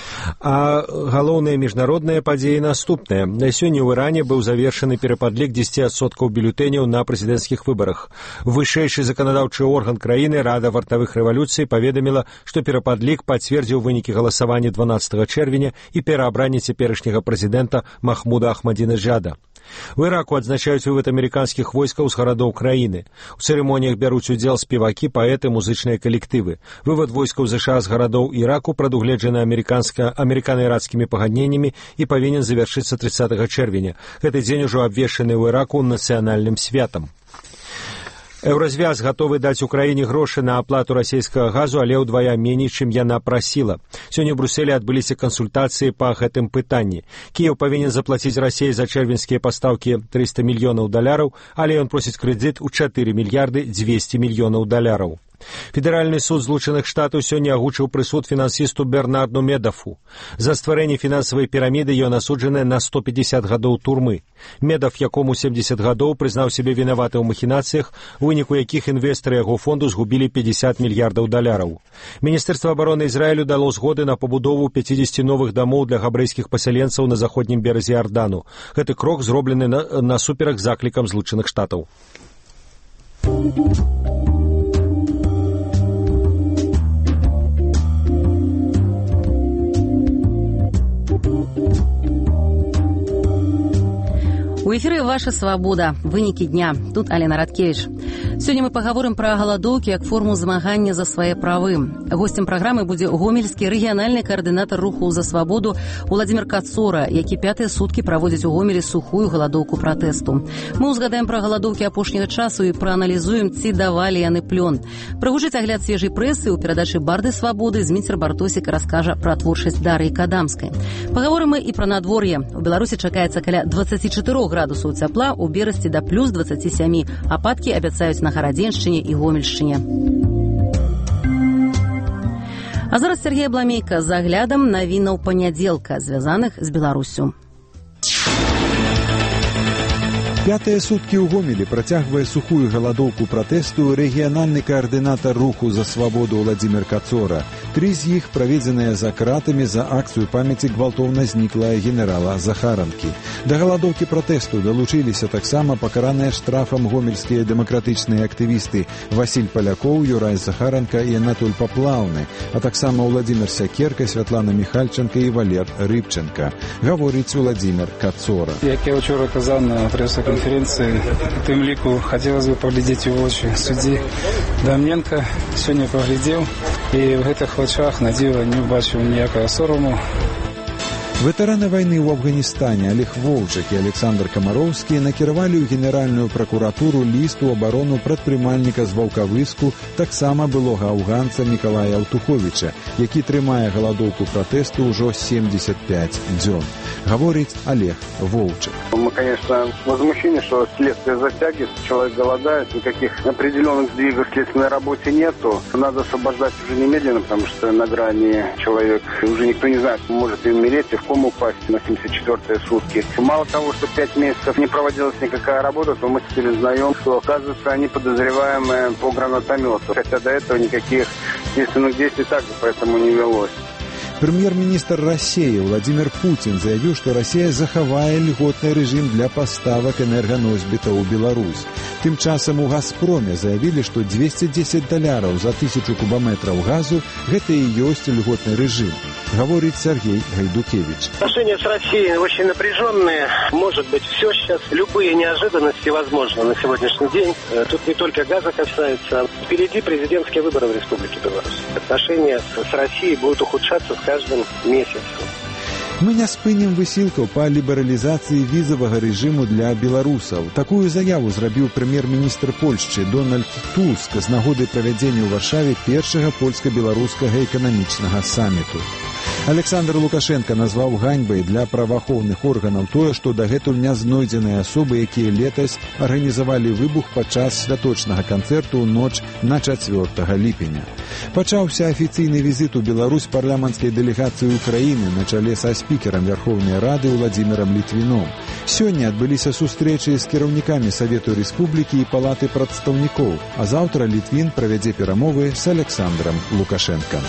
А галоўныя міжнародныя падзеі наступныя. Сёння ў Іране быў завершаны перападлік 10% бюлетэняў на прэзідэнцкіх выбарах. Вышэйшы заканадаўчы орган краіны Рада вартавых рэвалюцый паведаміла, што перападлік пацвердзіў вынікі галасавання 12 чэрвеня і пераабранне цяперашняга прэзідэнта Махмуда Ахмадзінеджада. У Іраку адзначаюць вывод амерыканскіх войскаў з гарадоў краіны. У цырымоніях бяруць удзел спевакі, паэты, музычныя калектывы. Вывод войскаў ЗША з гарадоў Іраку прадугледжаны амерыкана-ірацкімі пагадненнямі і павінен завяршыцца 30 чэрвеня. Гэты дзень ужо абвешчаны ў Іраку нацыянальным святам. Еўразвяз гатовы даць Украіне грошы на аплату расійскага газу, але ўдвая меней, чым яна прасіла. Сёння ў Брусэлі адбыліся кансультацыі па гэтым пытанні. Кіеў павінен заплаціць Расіі за чэрвеньскія пастаўкі $300 мільёнаў, але ён просіць крэдыт у $4 мільярды 200 мільёнаў. Федэральны суд Злучаных Штатаў сёння агучыў прысуд фінансісту Бернарду Медафу. За стварэнне фінансавай піраміды ён асуджаны на 150 гадоў турмы. Медаф, якому 70 гадоў, прызнаў сябе вінаваты ў махінацыях, у выніку якіх інвестары яго фонду згубілі $50 мільярдаў. Міністэрства абароны Ізраілю дало згоды на пабудову 50 новых дамоў для габрэйскіх пасяленцаў на заходнім беразе Ардану. Гэты крок зроблены насуперак заклікам Злучаных Штатаў. У эфіры «Ваша свабода. Вынікі дня». Тут Алена Радкевич. Сёння мы пагаворым пра галадоўкі як форму змагання за свае правы. Госцем праграмы будзе гомельскі рэгіянальны каардынатар руху за свабоду Владзімір Кацора, які пятыя суткі праводзіць у Гомелі сухую галадоўку пратэсту. Мы ўзгадаем пра галадоўкі апошняга часу і прааналізуем, ці давалі яны плён. Прагучыць агляд свежай прэсы ў перадачы «Барды свабоды» Зміцер Бартосік раскажа пра творчасць Дар'і Кадамскай. Пагаворым мы і пра надвор'е. У Беларусі чакаецца каля 24 градусаў цяпла, у Берасці да плюс 27. Ападкі абяцаюць на Гарадзеншчыне і Гомельшчыне. А зараз Сергей Бламейка з аглядам навінаў панядзелка, звязаных з Беларусю. Пятыя суткі ў Гомелі працягвае сухую галадоўку пратэсту рэгіянальны каардынатар руху за свабоду Владзімір Кацора. 3 з іх праведзеныя за кратамі за акцыю памяці гвалтоўна зніклая генерала Захаранкі. Да галадоўкі пратэсту далучыліся таксама пакараныя штрафам гомельскія дэмакратычныя актывісты Васіль Палякоў, Юрай Захаранка і Анатоль Паплаўны, а таксама Владзімір Сякерка, Святлана Міхальченка і Валер Рыбченка. Гаворыць Владзімір Кацора. Як я учора казаў на прэс-канферэнцыі, пресс-конференции. Тым лику хотелось бы поглядеть в очи судьи Дамненко. Сегодня поглядел, и в этих очах на диво не убачил никакого сорому. Ветэраны вайны ў Афганістане Олег Воўчак і Александр Камароўскі накіравалі ў генеральную пракуратуру ліст у абарону прадпрымальніка з Ваўкавыску, таксама былога афганца Мікалая Аўтуховіча, які трымае галадоўку пратэсту ўжо 75 дзён. Гаворыць Олег Воўчак. Мы, конечно, возмущены, что следствие затягивается, человек голодает, никаких определенных сдвигов в следственной работе нету. Надо освобождать уже немедленно, потому что на грани человек, уже никто не знает, может и умереть, и в кому упасть на 74-е сутки. Мало того, что 5 месяцев не проводилась никакая работа, то мы теперь узнаем, что, оказывается, они подозреваемые по гранатомету. Хотя до этого никаких следственных действий также поэтому не велось. Прэм'ер-міністр Рассіі Владимир Путин заявіў, што Расія захавае льготны рэжым для паставак энерганосьбітаў у Беларусь. Тым часам у «Газпроме» заявілі, што $210 за 1000 кубометров газу – гэта і ёсць льготны рэжым. Говорит Сергей Гайдукевич. Отношения с Россией очень напряженные. Может быть, все сейчас, любые неожиданности возможны на сегодняшний день. Тут не только газа касается. Впереди президентские выборы в Республике Беларусь. Отношения с Россией будут ухудшаться с каждым месяцем. Мы не спынем высілкаў па лібералізацыі візавага рэжыму для беларусаў. Такую заяву зрабіў прэм'ер-міністр Польшчы Дональд Туск з нагоды правядзення ў Варшаве першага польска-беларускага эканамічнага саміту. Александр Лукашенко назваў ганьбай для праваахоўных органаў тое, што дагэтуль не знойдзеныя асобы, якія летась арганізавалі выбух падчас святочнага канцэрту ў ноч на 4 ліпеня. Пачаўся афіцыйны візіт у Беларусь парламенцкай дэлегацыі Украіны на чале са спікерам Верховнай Рады Владимиром Літвіном. Сёння адбыліся сустрэчы з кіраўнікамі Савету Рэспублікі і Палаты прадстаўнікоў, а заўтра Літвін правядзе перамовы з Александром Лукашенко.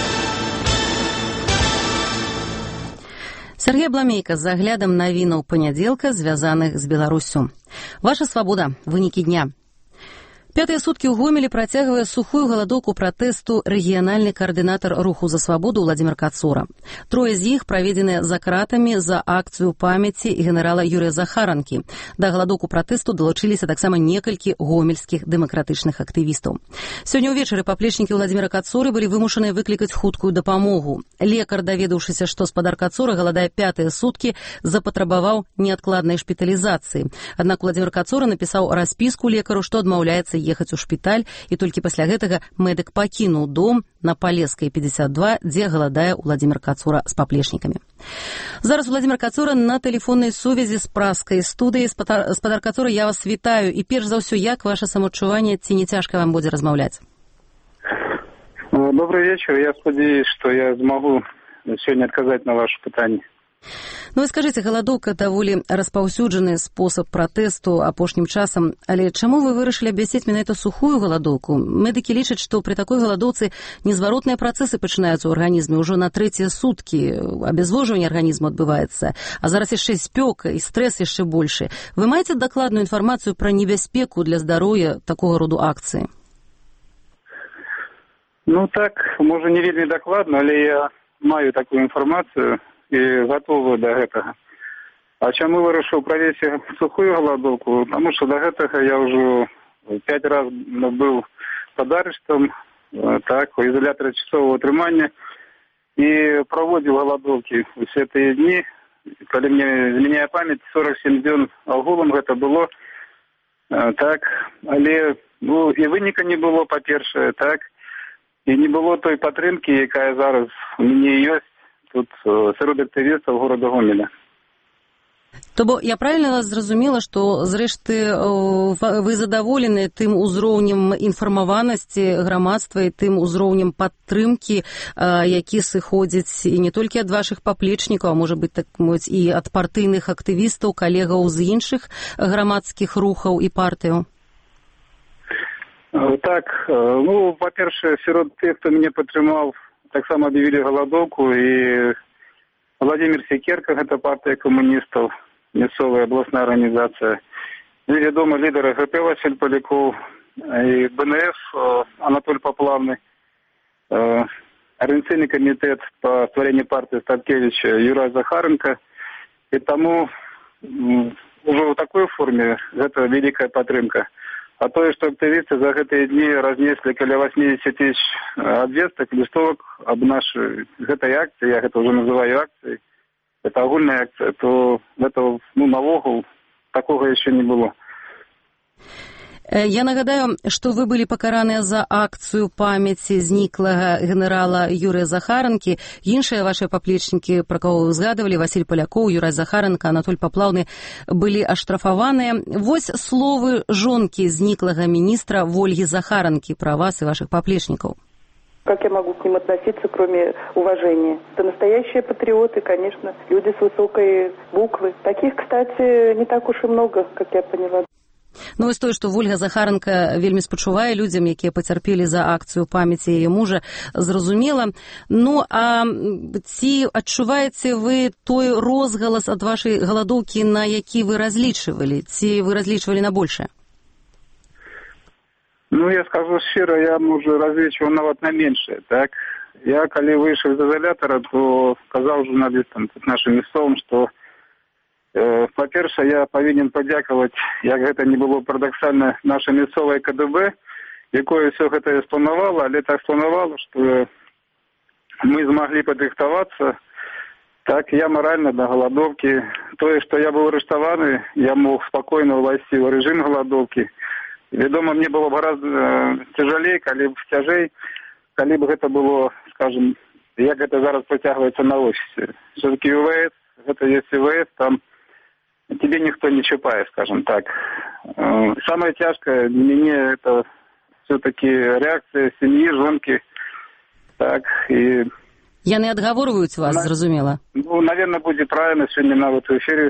Сергей Бламейка з аглядам навінаў панядзелка, звязаных з Беларусю. Ваша свабода. Вынікі дня. Пятыя суткі ў Гомелі працягвае сухую галадоўку пратэсту рэгіянальны каардынатар руху за свабоду Владимир Кацура. Трое з іх праведзены за кратамі за акцыю памяці генерала Юрыя Захаранкі. Да галадоўку пратэсту далучыліся таксама некалькі гомельскіх дэмакратычных актывістаў. Сёння ўвечары паплечнікі Владимира Кацуры былі вымушаныя выклікаць хуткую дапамогу. Лекар, даведаўшыся, што спадар Кацура галадае пятыя суткі, запатрабаваў неадкладнай шпіталізацыі. Аднак Владимир Кацура напісаў распіску лекару, што адмаўляецца ехаць у шпіталь, і толькі пасля гэтага медык пакінуў дом на Палескай 52, дзе галадае Владимир Кацура з паплечнікамі. Зараз Владимир Кацура на тэлефоннай сувязі з праскай студыі. Спадар Кацура, я вас вітаю. І перш за ўсё, як ваше самоадчуванне, ці не цяжка вам будзе размаўляць? Добрый вечер. Я спадзяюсь, што я змагу сёння адказаць на ваше пытанне. Ну і скажыце, галадоўка даволі распаўсюджаны спосаб пратэсту апошнім часам, але чаму вы вырашылі абвясціць менавіта сухую галадоўку? Медыкі лічаць, што пры такой галадоўцы незваротныя працэсы пачынаюцца ў арганізме ўжо на 3-е суткі, абязвожванне арганізму адбываецца, а зараз яшчэ спёка і стрэс яшчэ большы. Вы маеце дакладную інфармацыю пра небяспеку для здароўя такога роду акцыі? Ну так, можа не вельмі дакладна, але я маю такую інфармацыю і гатовы да гэтага. А чаму вырашыў правесці сухую галадоўку? Таму што да гэтага я ўжо 5 раз быў пад арыштам, так, у ізалятары часовага ўтрымання і праводзіў галадоўкі усе тыя дні, калі мне змяняе памяць, 47 дзён агулам гэта было, так, але ну, і выніка не было, па-першае, так, і не было той падтрымкі, якая зараз у мяне ёсць тут сярод актывістаў горада Гомеля. То бо я правильно вас зразумела, што зрэшты вы задаволены тым узроўнем інфармаванасці грамадства і тым узроўнем падтрымкі, які сыходзіць і не толькі ад вашых паплечнікаў, а можа быць так мовіць і ад партыйных актывістаў, калегаў з іншых грамадскіх рухаў і партыяў? Так, ну, па-першае, сярод тых, хто мяне падтрымаў, таксама аб'явілі галадоўку, і Владимир Секерка, гэта партыя камуністаў, мясцовая абласная арганізацыя, і, вядома, лідар ГП Васіль Палякоў, і БНФ Анатоль Паплавны, арганізацыйны камітэт па стварэнні партыі Статкевіча Юрай Захаранка, і таму уже ў такой форме гэта вялікая падтрымка. А тое, што актывісты за гэтыя дні разнеслі каля 80 тысяч абвестак, лістовак аб нашай гэтай акцыі, я гэта ўжо называю акцыяй, это агульная акцыя, то гэта, навогул такога яшчэ не было. Я нагадаю, што вы былі пакараныя за акцыю памяці зніклага генерала Юрыя Захаранкі. Іншыя вашыя паплечнікі, пра кого вы згадывалі, Васіль Палякоў, Юрай Захаранка, Анатоль Паплаўны, былі аштрафаваныя. Вось словы жонкі зніклага міністра Ольгі Захаранкі пра вас и ваших паплечников. Как я могу к ним относиться, кроме уважения? Это настоящие патриоты, конечно, люди с высокой буквы. Таких, кстати, не так уж и много, как я поняла. Ну, вось тое, што Ольга Захаранка вельмі спачувае людзям, якія пацярпелі за акцыю памяці яе мужа, зразумела. Ну, а ці адчуваеце вы той розгалас ад вашай галадоўкі, на які вы разлічвалі? Ці вы разлічвалі на большее? Ну, я скажу шчыра, я, можа, разлічваў нават на меншае, так? Я, калі выйшаў з изолятора, то сказаў журналістам нашим мясцовым, што па-першае, я павінен падзякаваць, як гэта не было парадаксальна, наша мясцовае КДБ, якое ўсё гэта спланавала, але так спланавала, што мы змаглі падрыхтавацца. Так, я маральна да галадоўкі. Тое, што я быў арыштаваны, я мог спакойна ўвайсці ў рэжым галадоўкі. Вядома, мне было б гораздо цяжалей, калі б гэта было, скажем, як гэта зараз працягваецца на офісе. Все-таки УВС, гэта есть УВС, там тебе никто не чапае, скажем так. Самое тяжкое для меня это все-таки реакция семьи, жонки. Так, и... Яны адгаворваюць вас, зразумела? Ну, наверное, будет правильно сегодня на вот эфире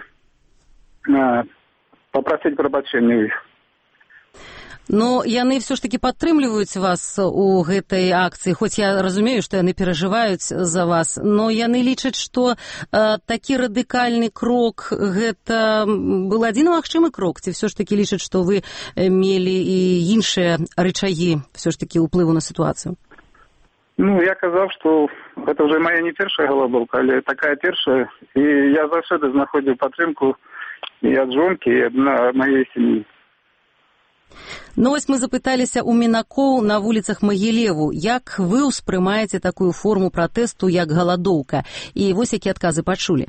попросить прабачэння у іх. Но яны все ж таки падтрымліваюць вас у гэтай акцыі, хоць я разумею, што яны перажываюць за вас, но яны лічаць, што такі радыкальны крок гэта был адзін магчымы крок, ці все ж таки лічаць, што вы мелі і іншыя рычагі все ж таки ўплыву на сітуацыю? Ну, я казаў, што гэта ўжо моя не першая галадоўка, але такая першая, і я заўсёды знаходзіў падтрымку і ад жонкі, і ад маёй сям'і. Ну, вось мы запыталіся ў мінакоў на вуліцах Магілеву, як вы ўспрымаеце такую форму пратэсту, як галадоўка, і вось якія адказы пачулі.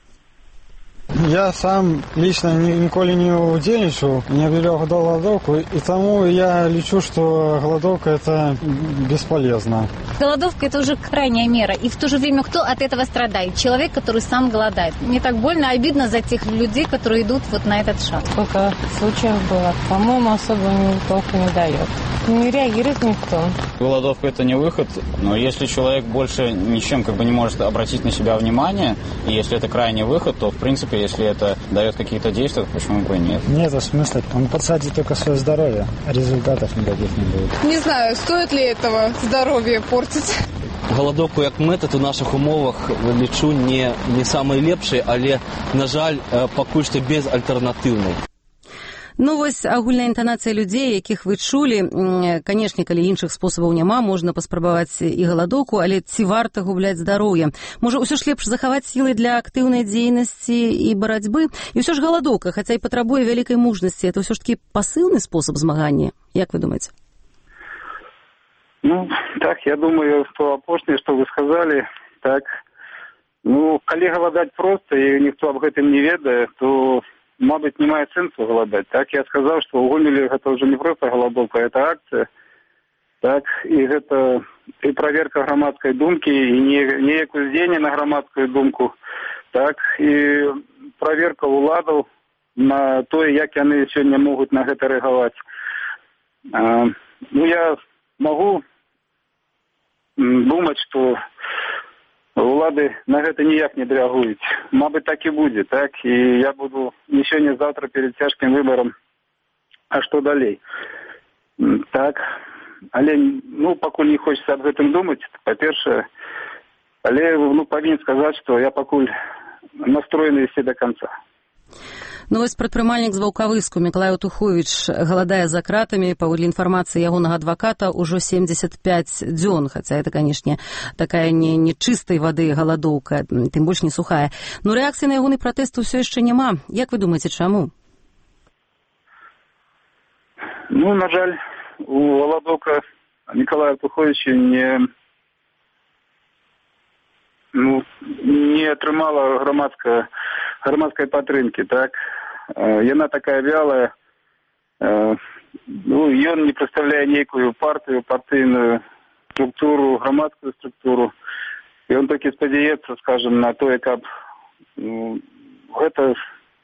Я сам лично ніколі не удзельнічаў, не аб'яўляў галадоўку, и тому я лічу, что голодовка это бесполезно. Голодовка это уже крайняя мера, и в то же время кто от этого страдает? Человек, который сам голодает. Мне так больно, обидно за тех людей, которые идут вот на этот шаг. Сколько случаев было, по-моему, особо толку не дает. Не реагирует никто. Голодовка это не выход, но если человек больше ничем не может обратить на себя внимание, и если это крайний выход, то в принципе, если это дает какие-то действия, то почему бы и нет? Нет, в смысле, он подсадит только свое здоровье, а результатов никаких не будет. Не знаю, стоит ли этого здоровье портить. Голодовку як метод у наших умовах лічу не самий лепший, але, на жаль, пакуль што безальтэрнатыўны. Ну, вось агульная інтанацыя людзей, якіх вы чулі, канешне, калі іншых спосабаў няма, можна паспрабаваць і галадоўку, але ці варта губляць здароўе? Можа, ўсё ж лепш захаваць сілы для актыўнай дзейнасці і барацьбы? І ўсё ж галадоўка, хаця і патрабуе вялікай мужнасці, это ўсё ж такі пасыўны спосаб змагання. Як вы думаеце? Ну, так, я думаю, что апошняе, что вы сказали, так, ну, калі галадаць проста, і ніхто аб гэтым не ведае, то... Мабыць, не мае сэнсу галадаць. Так, я сказаў, што ў Гомелі гэта ўжо не проста галадоўка, гэта акцыя. Так, і гэта і праверка грамадскай думкі, і неяк уздзеянне на грамадскую думку. Так, і праверка ўладаў на тое, як яны сёння могуць на гэта рэагаваць. Ну, я магу думаць, што улады на гэта ніяк не рэагуюць. Мабыць, так і будзе, так? І я буду не сёння-завтра перед цяжкім выбарам. А што далей? Так. Але, ну, пакуль не хочется аб гэтым думаць, па-першае, але, ну, павінен сказаць, што я пакуль настроены ісці до конца. Ну вось прадпрымальнік з Ваўкавыску Мікалай Аўтуховіч галадае за кратамі, паводле інфармацыі ягонага адваката, ўжо 75 дзён, хаця это, канешне, такая не чыстай вады галадоўка, тым больш не сухая. Но рэакцыі на ягоны пратэст усё яшчэ няма. Як вы думаеце, чаму? Ну, на жаль, у галадоўка Мікалая Аўтуховіча не атрымала грамадскай падтрымкі, так? Яна такая вялая, ён не прадстаўляе нейкую партыю, партыйную структуру, грамадскую структуру. І ён толькі спадзяецца, скажем, на тое, каб гэта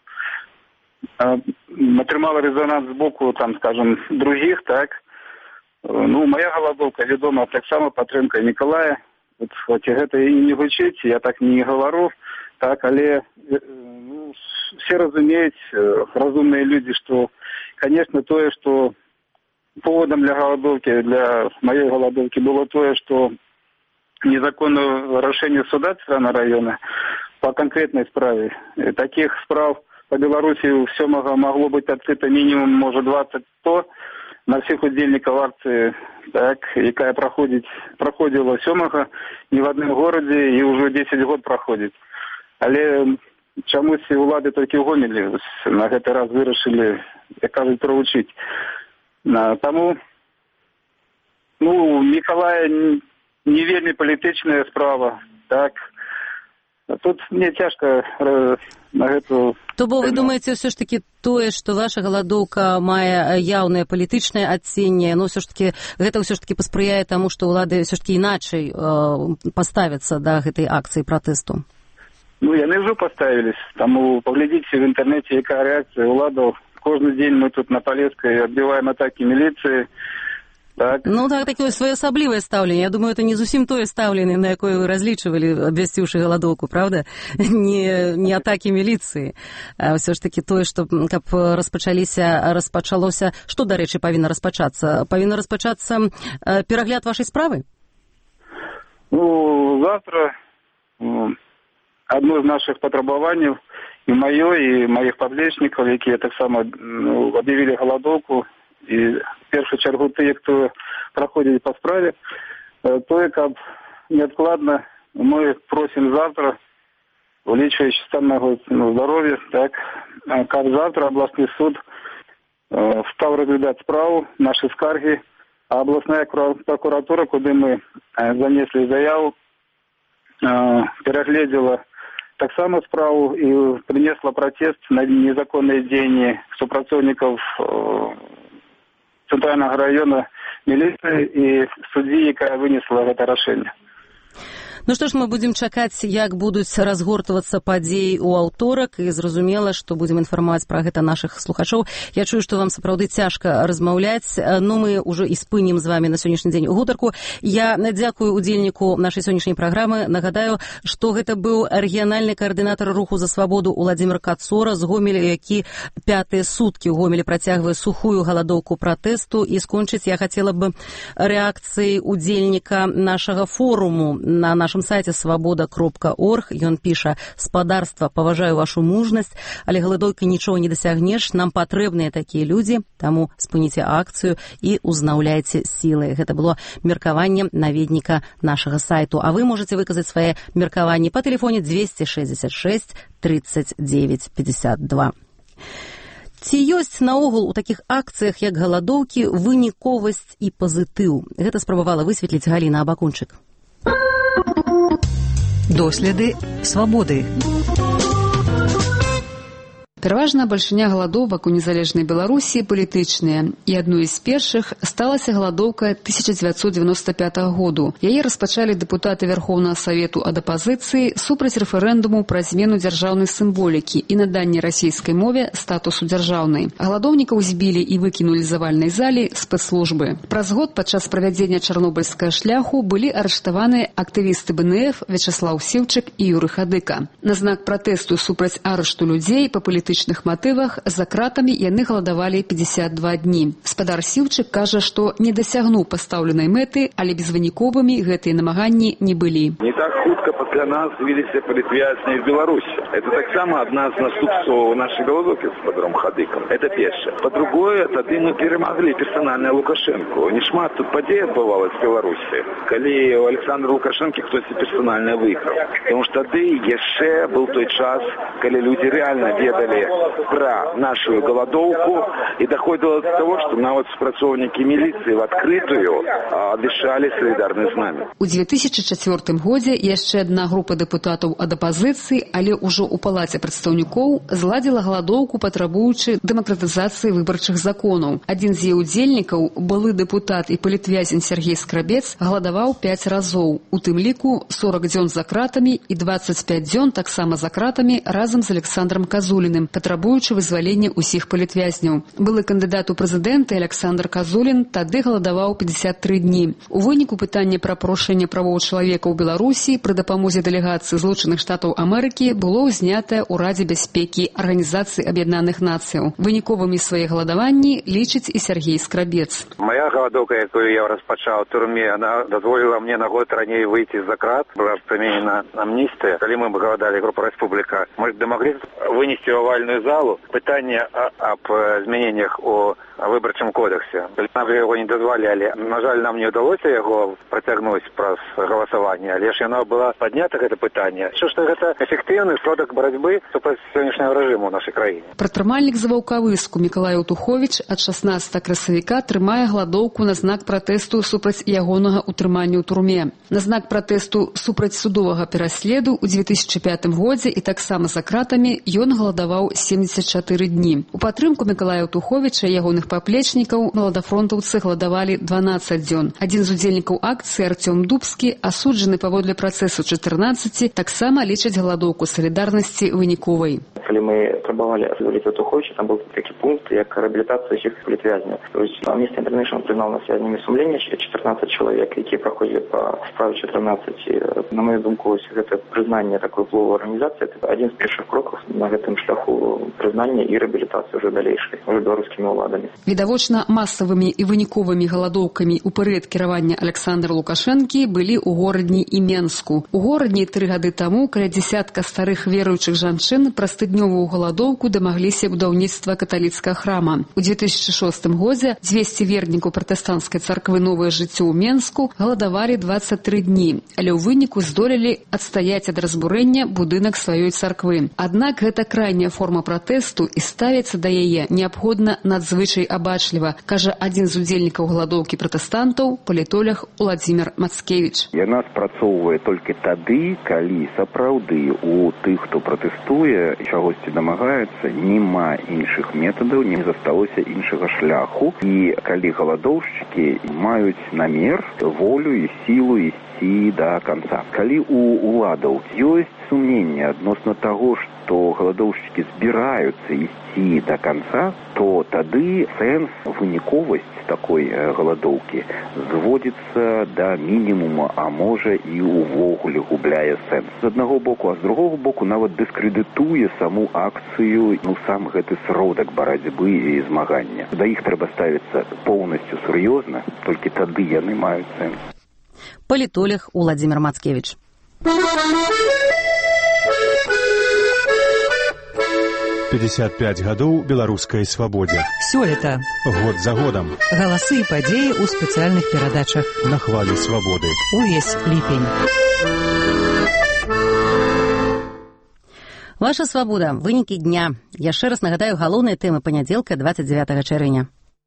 атрымала резонанс з боку, там, скажем, других, так? Ну, моя галадоўка, вядома, таксама падтрымка Мікалая. Хоць гэта і не гучыць, я так не гавару, так, але все разумеюць, разумныя людзі, што, конечно, тое, што поводам для галадоўкі, для маёй галадоўкі было тое, што незаконное рашэнне суда Центрального района по конкретной справе. Таких справ по Беларуси у сёмага могло быть открыто минимум, может, 20 на всех удзельнікаў акцыі, так, якая праходзіла сёмага не в адным горадзе і ўжо 10 год праходзіць. Але чамусьці ўлады толькі ў Гомелі на гэты раз вырашылі, як кажуць, правучыць. Таму, Мікалая не вельмі палітычная справа, так. Тут мне цяжка на гэту... То бок вы думаеце ўсё ж такі тое, што ваша галадоўка мае яўнае палітычнае адценне, но ўсё ж такі гэта ўсё ж такі паспрыяе таму, што ўлады ўсё ж такі іначай паставяцца да гэтай акцыі пратэсту? Яны ўжо паставілись. Таму паглядзіце в інтэрнэце, якая рэакцыя ўладаў. Кожны дзень мы тут на Палескай адбіваем атакі міліцыі. Так. Такое своеасаблівае стаўленне. Я думаю, это не зусім тое стаўленне, на якое вы разлічвалі, абвясціўшы галадоўку, правда? Не атакі міліцыі. Ўсё ж такі тое, што каб распачалося... Што, дарэчы, павінна распачацца? Павінна распачацца перагляд вашай справы? Завтра одно з наших патрабаванняў і маё, і маіх паблечнікаў, якія таксама аб'явілі галадоўку, і в першую чергу тыя, хто праходзілі па справе, тое, каб неадкладна мы просім завтра, улічваючы стан майго здароўя, так, каб завтра абласны суд стаў разглядаць справу, нашы скаргі, а абласная прокуратура, куды мы занеслі заяву, перагледзела таксама справу і принесла протест на незаконные дзеянні супрацоўнікаў Центрального района міліцыі і суддзі, якая вынесла гэта рашэнне. Ну што ж, мы будзем чакаць, як будуць разгортвацца падзеі ў аўторак, і зразумела, што будзем інфармаваць пра гэта нашых слухачоў. Я чую, што вам сапраўды цяжка размаўляць, но мы ўжо і спынім з вамі на сённяшні дзень гутарку. Я дзякую удзельніку нашай сённяшняй праграмы. Нагадаю, што гэта быў рэгіянальны каардынатар руху за свабоду Уладзімир Кацора з Гомеля, які 5-е суткі ў Гомелі працягвае сухую галадоўку пратэсту. І скончыць я хацела б рэакцыі удзельніка нашага форуму на нашым сайце свабода.орг. Ён піша: «Спадарства, паважаю вашу мужнасць, але галадоўкай нічога не дасягнеш, нам патрэбныя такія людзі, таму спыніце акцыю і узнаўляйце сілы». Гэта было меркаванне наведніка нашага сайту. А вы можаце выказаць свае меркаванні па тэлефоне 266 39 52. Ці ёсць наогул у такіх акцыях, як галадоўкі, выніковасць і пазітыў? Гэта спрабавала высветліць Галіна Абакунчык. Доследы свабоды. Пераважна бальшыня галадовак у незалежнай Беларусі палітычныя, і адной з першых сталася галадоўка 1995 году. Яе распачалі дэпутаты Верхоўнага Савету ад апазіцыі супраць рэферэндуму пра змену дзяржаўнай сімволікі і наданне расійскай мове статусу дзяржаўнай. Галадоўнікаў збілі і выкінулі з авальнай залі спецслужбы. Праз год падчас правядзення чарнобыльскага шляху былі арыштаваны актывісты БНФ Вячаслаў Сіўчык і Юрый Хадыка. На знак пратэсту супраць арышту людзей па палітычным палітычных матывах, за кратамі яны галадавалі 52 дні. Спадар Сіўчык кажа, што не дасягнуў пастаўленай мэты, але безвыніковымі гэтыя намаганні не былі. Не так хутка пасля нас з'явіліся палітвязні в Беларусі. Это таксама адна з наступстваў нашай галадоўкі з спадаром Хадыкам. Это першае. Па-другое, тады мы перамаглі персанальна Лукашэнку. Не шмат тут падзей адбывалася в Беларусі, калі у Александра Лукашэнкі хтосьці персанальна выйграў. Тому што тады яшчэ был той час, калі людзі рэальна ведалі пра нашу галадоўку і даходзіла до того, што нават спрацоўнікі міліцыі в адкрытую абвяшчалі салідарнасць з намі. У 2004 годзе яшчэ адна група дэпутатаў ад апазіцыі, але ўжо ў палаце прадстаўнікоў зладзіла галадоўку, патрабуючы дэмакратызацыі выбарчых законаў. Адзін з яе удзельнікаў, былы дэпутат і палітвязень Сергей Скрабец, галадаваў 5 разоў, у тым ліку 40 дзён за кратамі і 25 дзён таксама за кратамі разам з Александром Казуліным, патрабуючы вызвалення ўсіх палітвязняў. Былы кандыдат у прэзідэнты Александр Казулін тады галадаваў 53 дні. У выніку пытання пра парушэнне правоў чалавека ў Беларусі пры дапамозе дэлегацыі Злучаных Штатаў Амерыкі было ўзнятае ў Радзе бяспекі Арганізацыі Аб'яднаных Нацыяў. Выніковымі свае галадаванні лічыць і Сергей Скрабец. Моя галадоўка, якую я распачаў у турме, она дазволіла мне на год раней выйти з-за крат. Была прыменена амністыя. Калі мы галадалі група Рэспубліка, мы дамаглі вынесці ў авальную залу пытанне аб змяненнях у выбарчым кодексе. Нам яго не дазвалялі. На жаль, нам не ўдалося яго працягнуць праз галасаванне, але ж яно было паднята гэта пытанне. Што гэта эфектыўны сродак барацьбы супраць сённяшняга рэжыму ў нашай краіне. Прадпрымальнік з Ваўкавыску Мікалай Аўтуховіч ад 16 красавіка трымае галадоўку на знак пратэсту супраць ягонага ўтрымання ў турме. На знак пратэсту супраць судовага пераследу ў 2005 годзе і таксама за кратамі ён галадаваў 74 дні. У падтрымку Мікалая Аўтуховіча і ягоных паплечнікаў маладафронтаўцы галадавалі 12 дзён. Адзін з удзельнікаў акцыі Артём Дубскі, асуджаны паводле працэсу 14, таксама лічыць галадоўку салідарнасці выніковай. Калі мы прабавалі асвободзіць Аўтуховіча, там был такі пункт, як рэабілітацыя ўсіх палітвязняў. То есть Amnesty International прызнал нас вязнямі сумлення 14 чалавек, якія праходзілі па справе 14. На мою думку, гэта прызнанне такой впливовой арганізацыі, это адзін з першых крокаў на гэтым шляху прызнання і рэабілітацыі ўжо далейшай, ўжо беларускімі ўладамі. Відавочна, масавымі і выніковымі галадоўкамі ў перыяд кіравання Александра Лукашэнкі былі ў горадні і Менску. У горадні 3 гады таму каля дзесятка старых веруючых жанчын праз тыднёвую галадоўку дамагліся будаўніцтва каталіцкага храма. У 2006 годзе 200 вернікаў пратэстанцкай царквы «Новае жыццё» ў Менску галадавалі 23 дні, але ў выніку здолелі адстаяць ад разбурэння будынак сваёй царквы. Аднак гэта крайняя форма пратэсту і ставіцца да яе неабходна надзвычай абачліва, кажа адзін з удзельнікаў галадоўкі пратэстантаў, палітолог Уладзімір Мацкевіч. Яна спрацоўвае толькі тады, калі сапраўды у тых, хто пратэстуе, чагосьці дамагаецца, няма іншых метадаў, не засталося іншага шляху. І калі галадоўшчыкі маюць намер, волю і сілу ісці да канца. Калі у уладаў ёсць сумненне адносна таго, што галадоўшчыкі збіраюцца ісці да канца, то тады сэнс, выніковасць такой галадоўкі зводзіцца да мінімума, а можа і ўвогуле губляе сэнс. З аднаго боку, а з другого боку нават дыскрэдытуе саму акцыю, сам гэты сродак барацьбы і змагання. Да іх трэба ставіцца поўнасцю сур'ёзна, толькі тады яны маюць сэнс. Палітолог Уладзімір Мацкевіч. 55 гадоў беларускай свабодзе. Сёлета. Год за годам. Галасы і падзеі ў спецыяльных перадачах. На хвалі свабоды. Увесь ліпень. Ваша свабода. Вынікі дня. Яшчэ раз нагадаю галоўныя тэмы панядзелка 29 чэрвеня.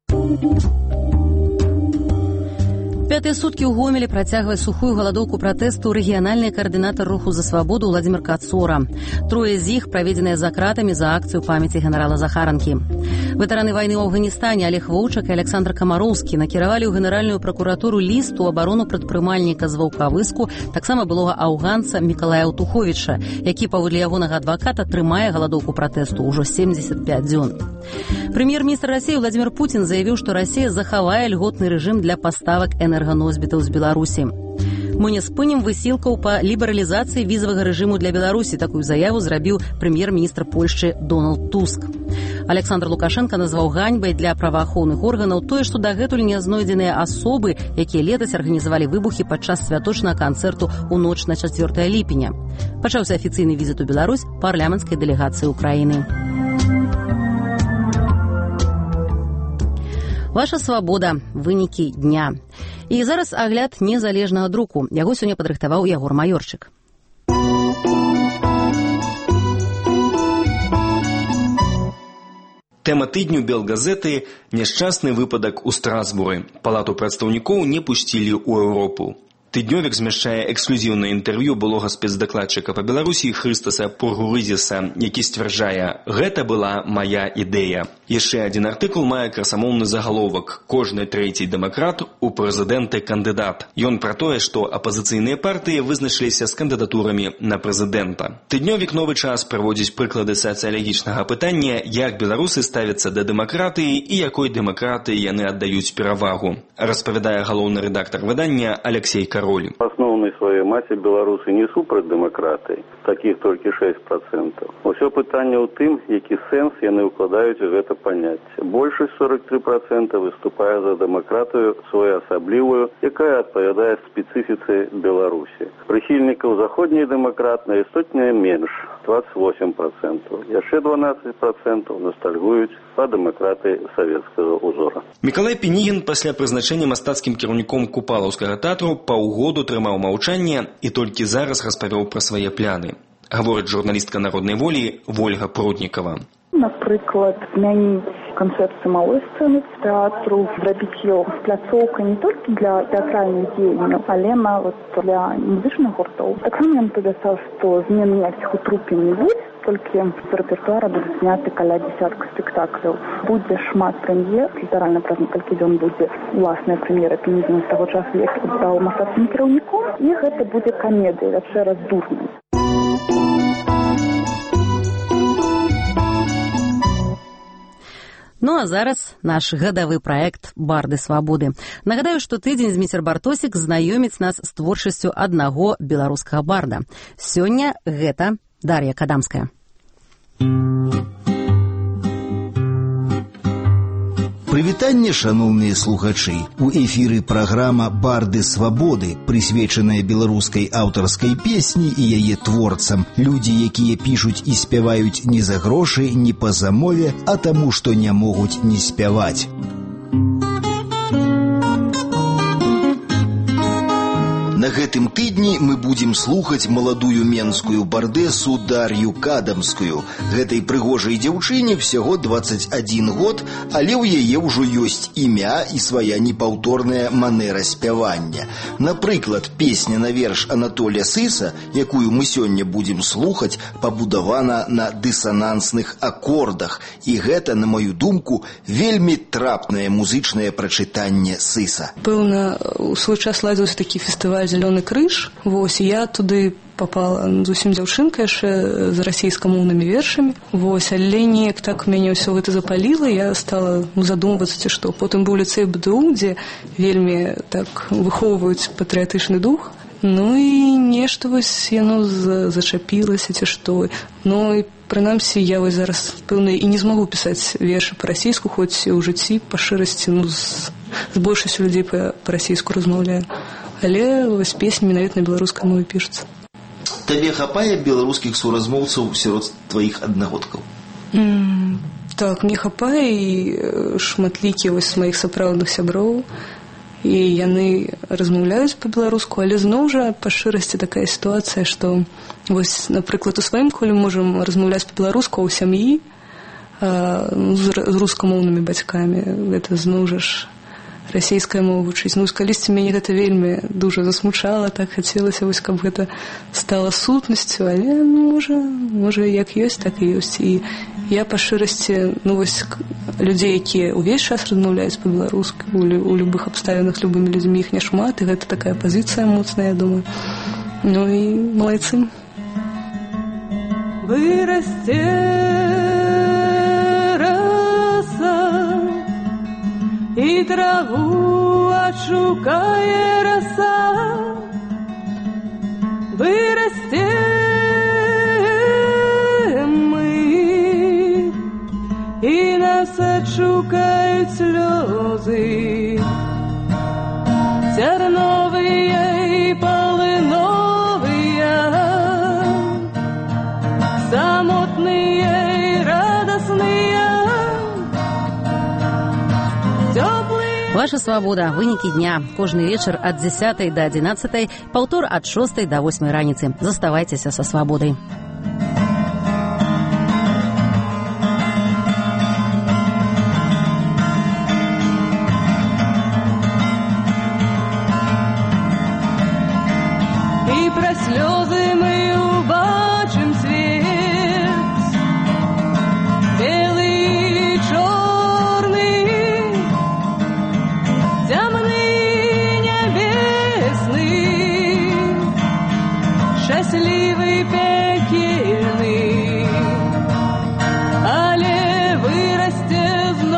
Пятыя суткі ў Гомелі працягвае сухую галадоўку пратэсту рэгіянальны каардынатар руху за свабоду Владзімір Кацура. 3 з іх праведзеныя за кратамі за акцыю памяці генерала Захаранкі. Ветэраны вайны ў Афганістане Олег Воўчак і Александр Камароўскі накіравалі ў генеральную пракуратуру ліст у абарону прадпрымальніка з Ваўкавыску, таксама былога аўганца Мікалая Аўтуховіча, які паводле ягонага адваката трымае галадоўку пратэсту ўжо 75 дзён. Прэм'ер-міністр Расіі Владзімір Пуцін заявіў, што Расія захавае льготны рэжым для паставак энерганосьбітаў з Беларусі. Мы не спынем высілкаў па лібералізацыі візавага рэжыму для Беларусі. Такую заяву зрабіў прэм'ер-міністр Польшчы Дональд Туск. Александр Лукашенко назваў ганьбай для праваахоўных органаў тое, што дагэтуль не знойдзеныя асобы, якія летась арганізавалі выбухі падчас святочнага канцэрту ў ноч на 4 ліпеня. Пачаўся афіцыйны візіт у Беларусь парламенцкай дэлегацыі Украіны. Ваша свабода. Вынікі дня. І зараз агляд незалежнага друку. Яго сёння падрыхтаваў Ягор Маёрчык. Тэма тыдню Белгазеты – няшчасны выпадак у Страсбуры. Палату прадстаўнікоў не пусцілі ў Еўропу. Тыднёвік змяшчае эксклюзіўнае інтэрв'ю былога спецдакладчыка па Беларусі Хрыстаса Пургурызіса, які сцвярджае: «Гэта была мая ідэя». Яшчэ адзін артыкул мае красамоўны загаловак: «Кожны трэці дэмакрат у прэзідэнты кандыдат». Ён пра тое, што апазіцыйныя партыі вызначыліся з кандыдатурамі на прэзідэнта. Тыднёвік «Новы час» праводзіць прыклады сацыялагічнага пытання, як беларусы ставяцца да дэмакратыі і якой дэмакратыі яны аддаюць перавагу. Распавядае галоўны рэдактар выдання Алексей Кароль. В основной своей массе белорусы не супраць дэмакратыі, таких толькі 6%. Усё пытанне ў тым, які сэнс яны ўкладаюць у гэта паняцце. Большасць 43% выступае за дэмакратыю своеасаблівую, якая адпавядае спецыфіцы Беларусі. Прыхільнікаў заходняй дэмакратнай істотна менш, 28%. Яшчэ 12% ностальгуюць па дэмакратыі савецкага ўзора. Мікалай Пінігін пасля прызначэння мастацкім кіраўніком Купалаўскага тэатру паўгоду трымаў маўчанне і толькі зараз распавёў пра свае пляны. Гаворыць журналістка «Народнай волі» Вольга Пруднікава. Напрыклад, змяніць канцэпцыю малой сцэны тэатру, зрабіць ёй пляцоўкай не толькі для тэатральных дзеянняў, але нават для музычных гуртоў. Таксама ён павясаў, што змен ніякіх у трупе не будзе, толькі з рэпертуара будуць зняты каля дзясятка спектакляў. Будзе шмат прэм'ер, літаральна праз некалькі дзён будзе уласная прэм'ера Пінігіна з таго часу, як стаў мастацкім кіраўніком, і гэта будзе камедыя «Вячэра з дурнем». Ну а зараз наш гадавы праект «Барды свабоды». Нагадаю, што тыдзень Зміцер Бартосік знаёміць нас з творчасцю аднаго беларускага барда. Сёння гэта Дар'я Кадамская. Прывітанне, шаноўныя слухачы. У эфіры праграма «Барды свабоды», прысвечаная беларускай аўтарскай песні і яе творцам. Людзі, якія пішуць і спяваюць не за грошы, не па замове, а таму, што не могуць не спяваць. На гэтым тыдні мы будзем слухаць маладую менскую бардэсу Дар'ю Кадамскую. Гэтай прыгожай дзяўчыне всяго 21 год, але ў яе ўжо ёсць імя і свая непаўторная манера спявання. Напрыклад, песня на верш Анатолія Сыса, якую мы сёння будзем слухаць, пабудавана на дысанансных акордах. І гэта, на маю думку, вельмі трапнае музычнае прачытанне Сыса. Пэўна, у свой час ладзіўся такі фестываль «Зелёны крыж». Вось, і я туды попала зусім дзяўчынка яшчэ з расійскамоўнымі вершамі. Вось, але неяк так мяне ўсё гэта запаліла, я стала задумвацца, ці што. Потым быў ліцэй БДУ, дзе вельмі так выхоўваюць патрыятычны дух. Ну і нешта вось яно зачапілася, ці што. Ну і прынамсі я вось зараз, пэўна, і не змагу пісаць вершы па-расійску, хоць у жыцці па шчырасці, з большасцю людзей па-расійску размаўляю. Але вось песні менавіта на беларускай мове пішуцца. Табе хапае беларускіх суразмоўцаў сярод тваіх аднагодкаў? Так, мне хапае і шматлікія вось маіх сапраўдных сяброў, і яны размаўляюць па-беларуску, але зноў жа па шчырасці такая сітуацыя, што вось, напрыклад, у сваім коле можам размаўляць па-беларуску, а ў сям'і з рускамоўнымі бацькамі. Гэта зноў жа ж расійская мова вучыць. Ну, калісьці мяне гэта вельмі дужа засмучала, так хацелася, вось, каб гэта стала сутнасцю, але, можа, як ёсць, так і ёсць. І я па шчырасці, вось, людзей, якія ўвесь час размаўляюць па-беларуску, у любых абставінах, любымі людзьмі іх няшмат, і гэта такая пазіцыя моцная, я думаю. Ну і малайцы. Вырасце и траву отшукає роса, вырастем мы, и нас отшукают слезы, терновые и полыновые, самотные и радостные, теплые. Ваша свабода. Вынікі дня. Кожны вечар ад 10 до 11, паўтор ад 6 до 8 раніцы. Заставайцеся са свабодай.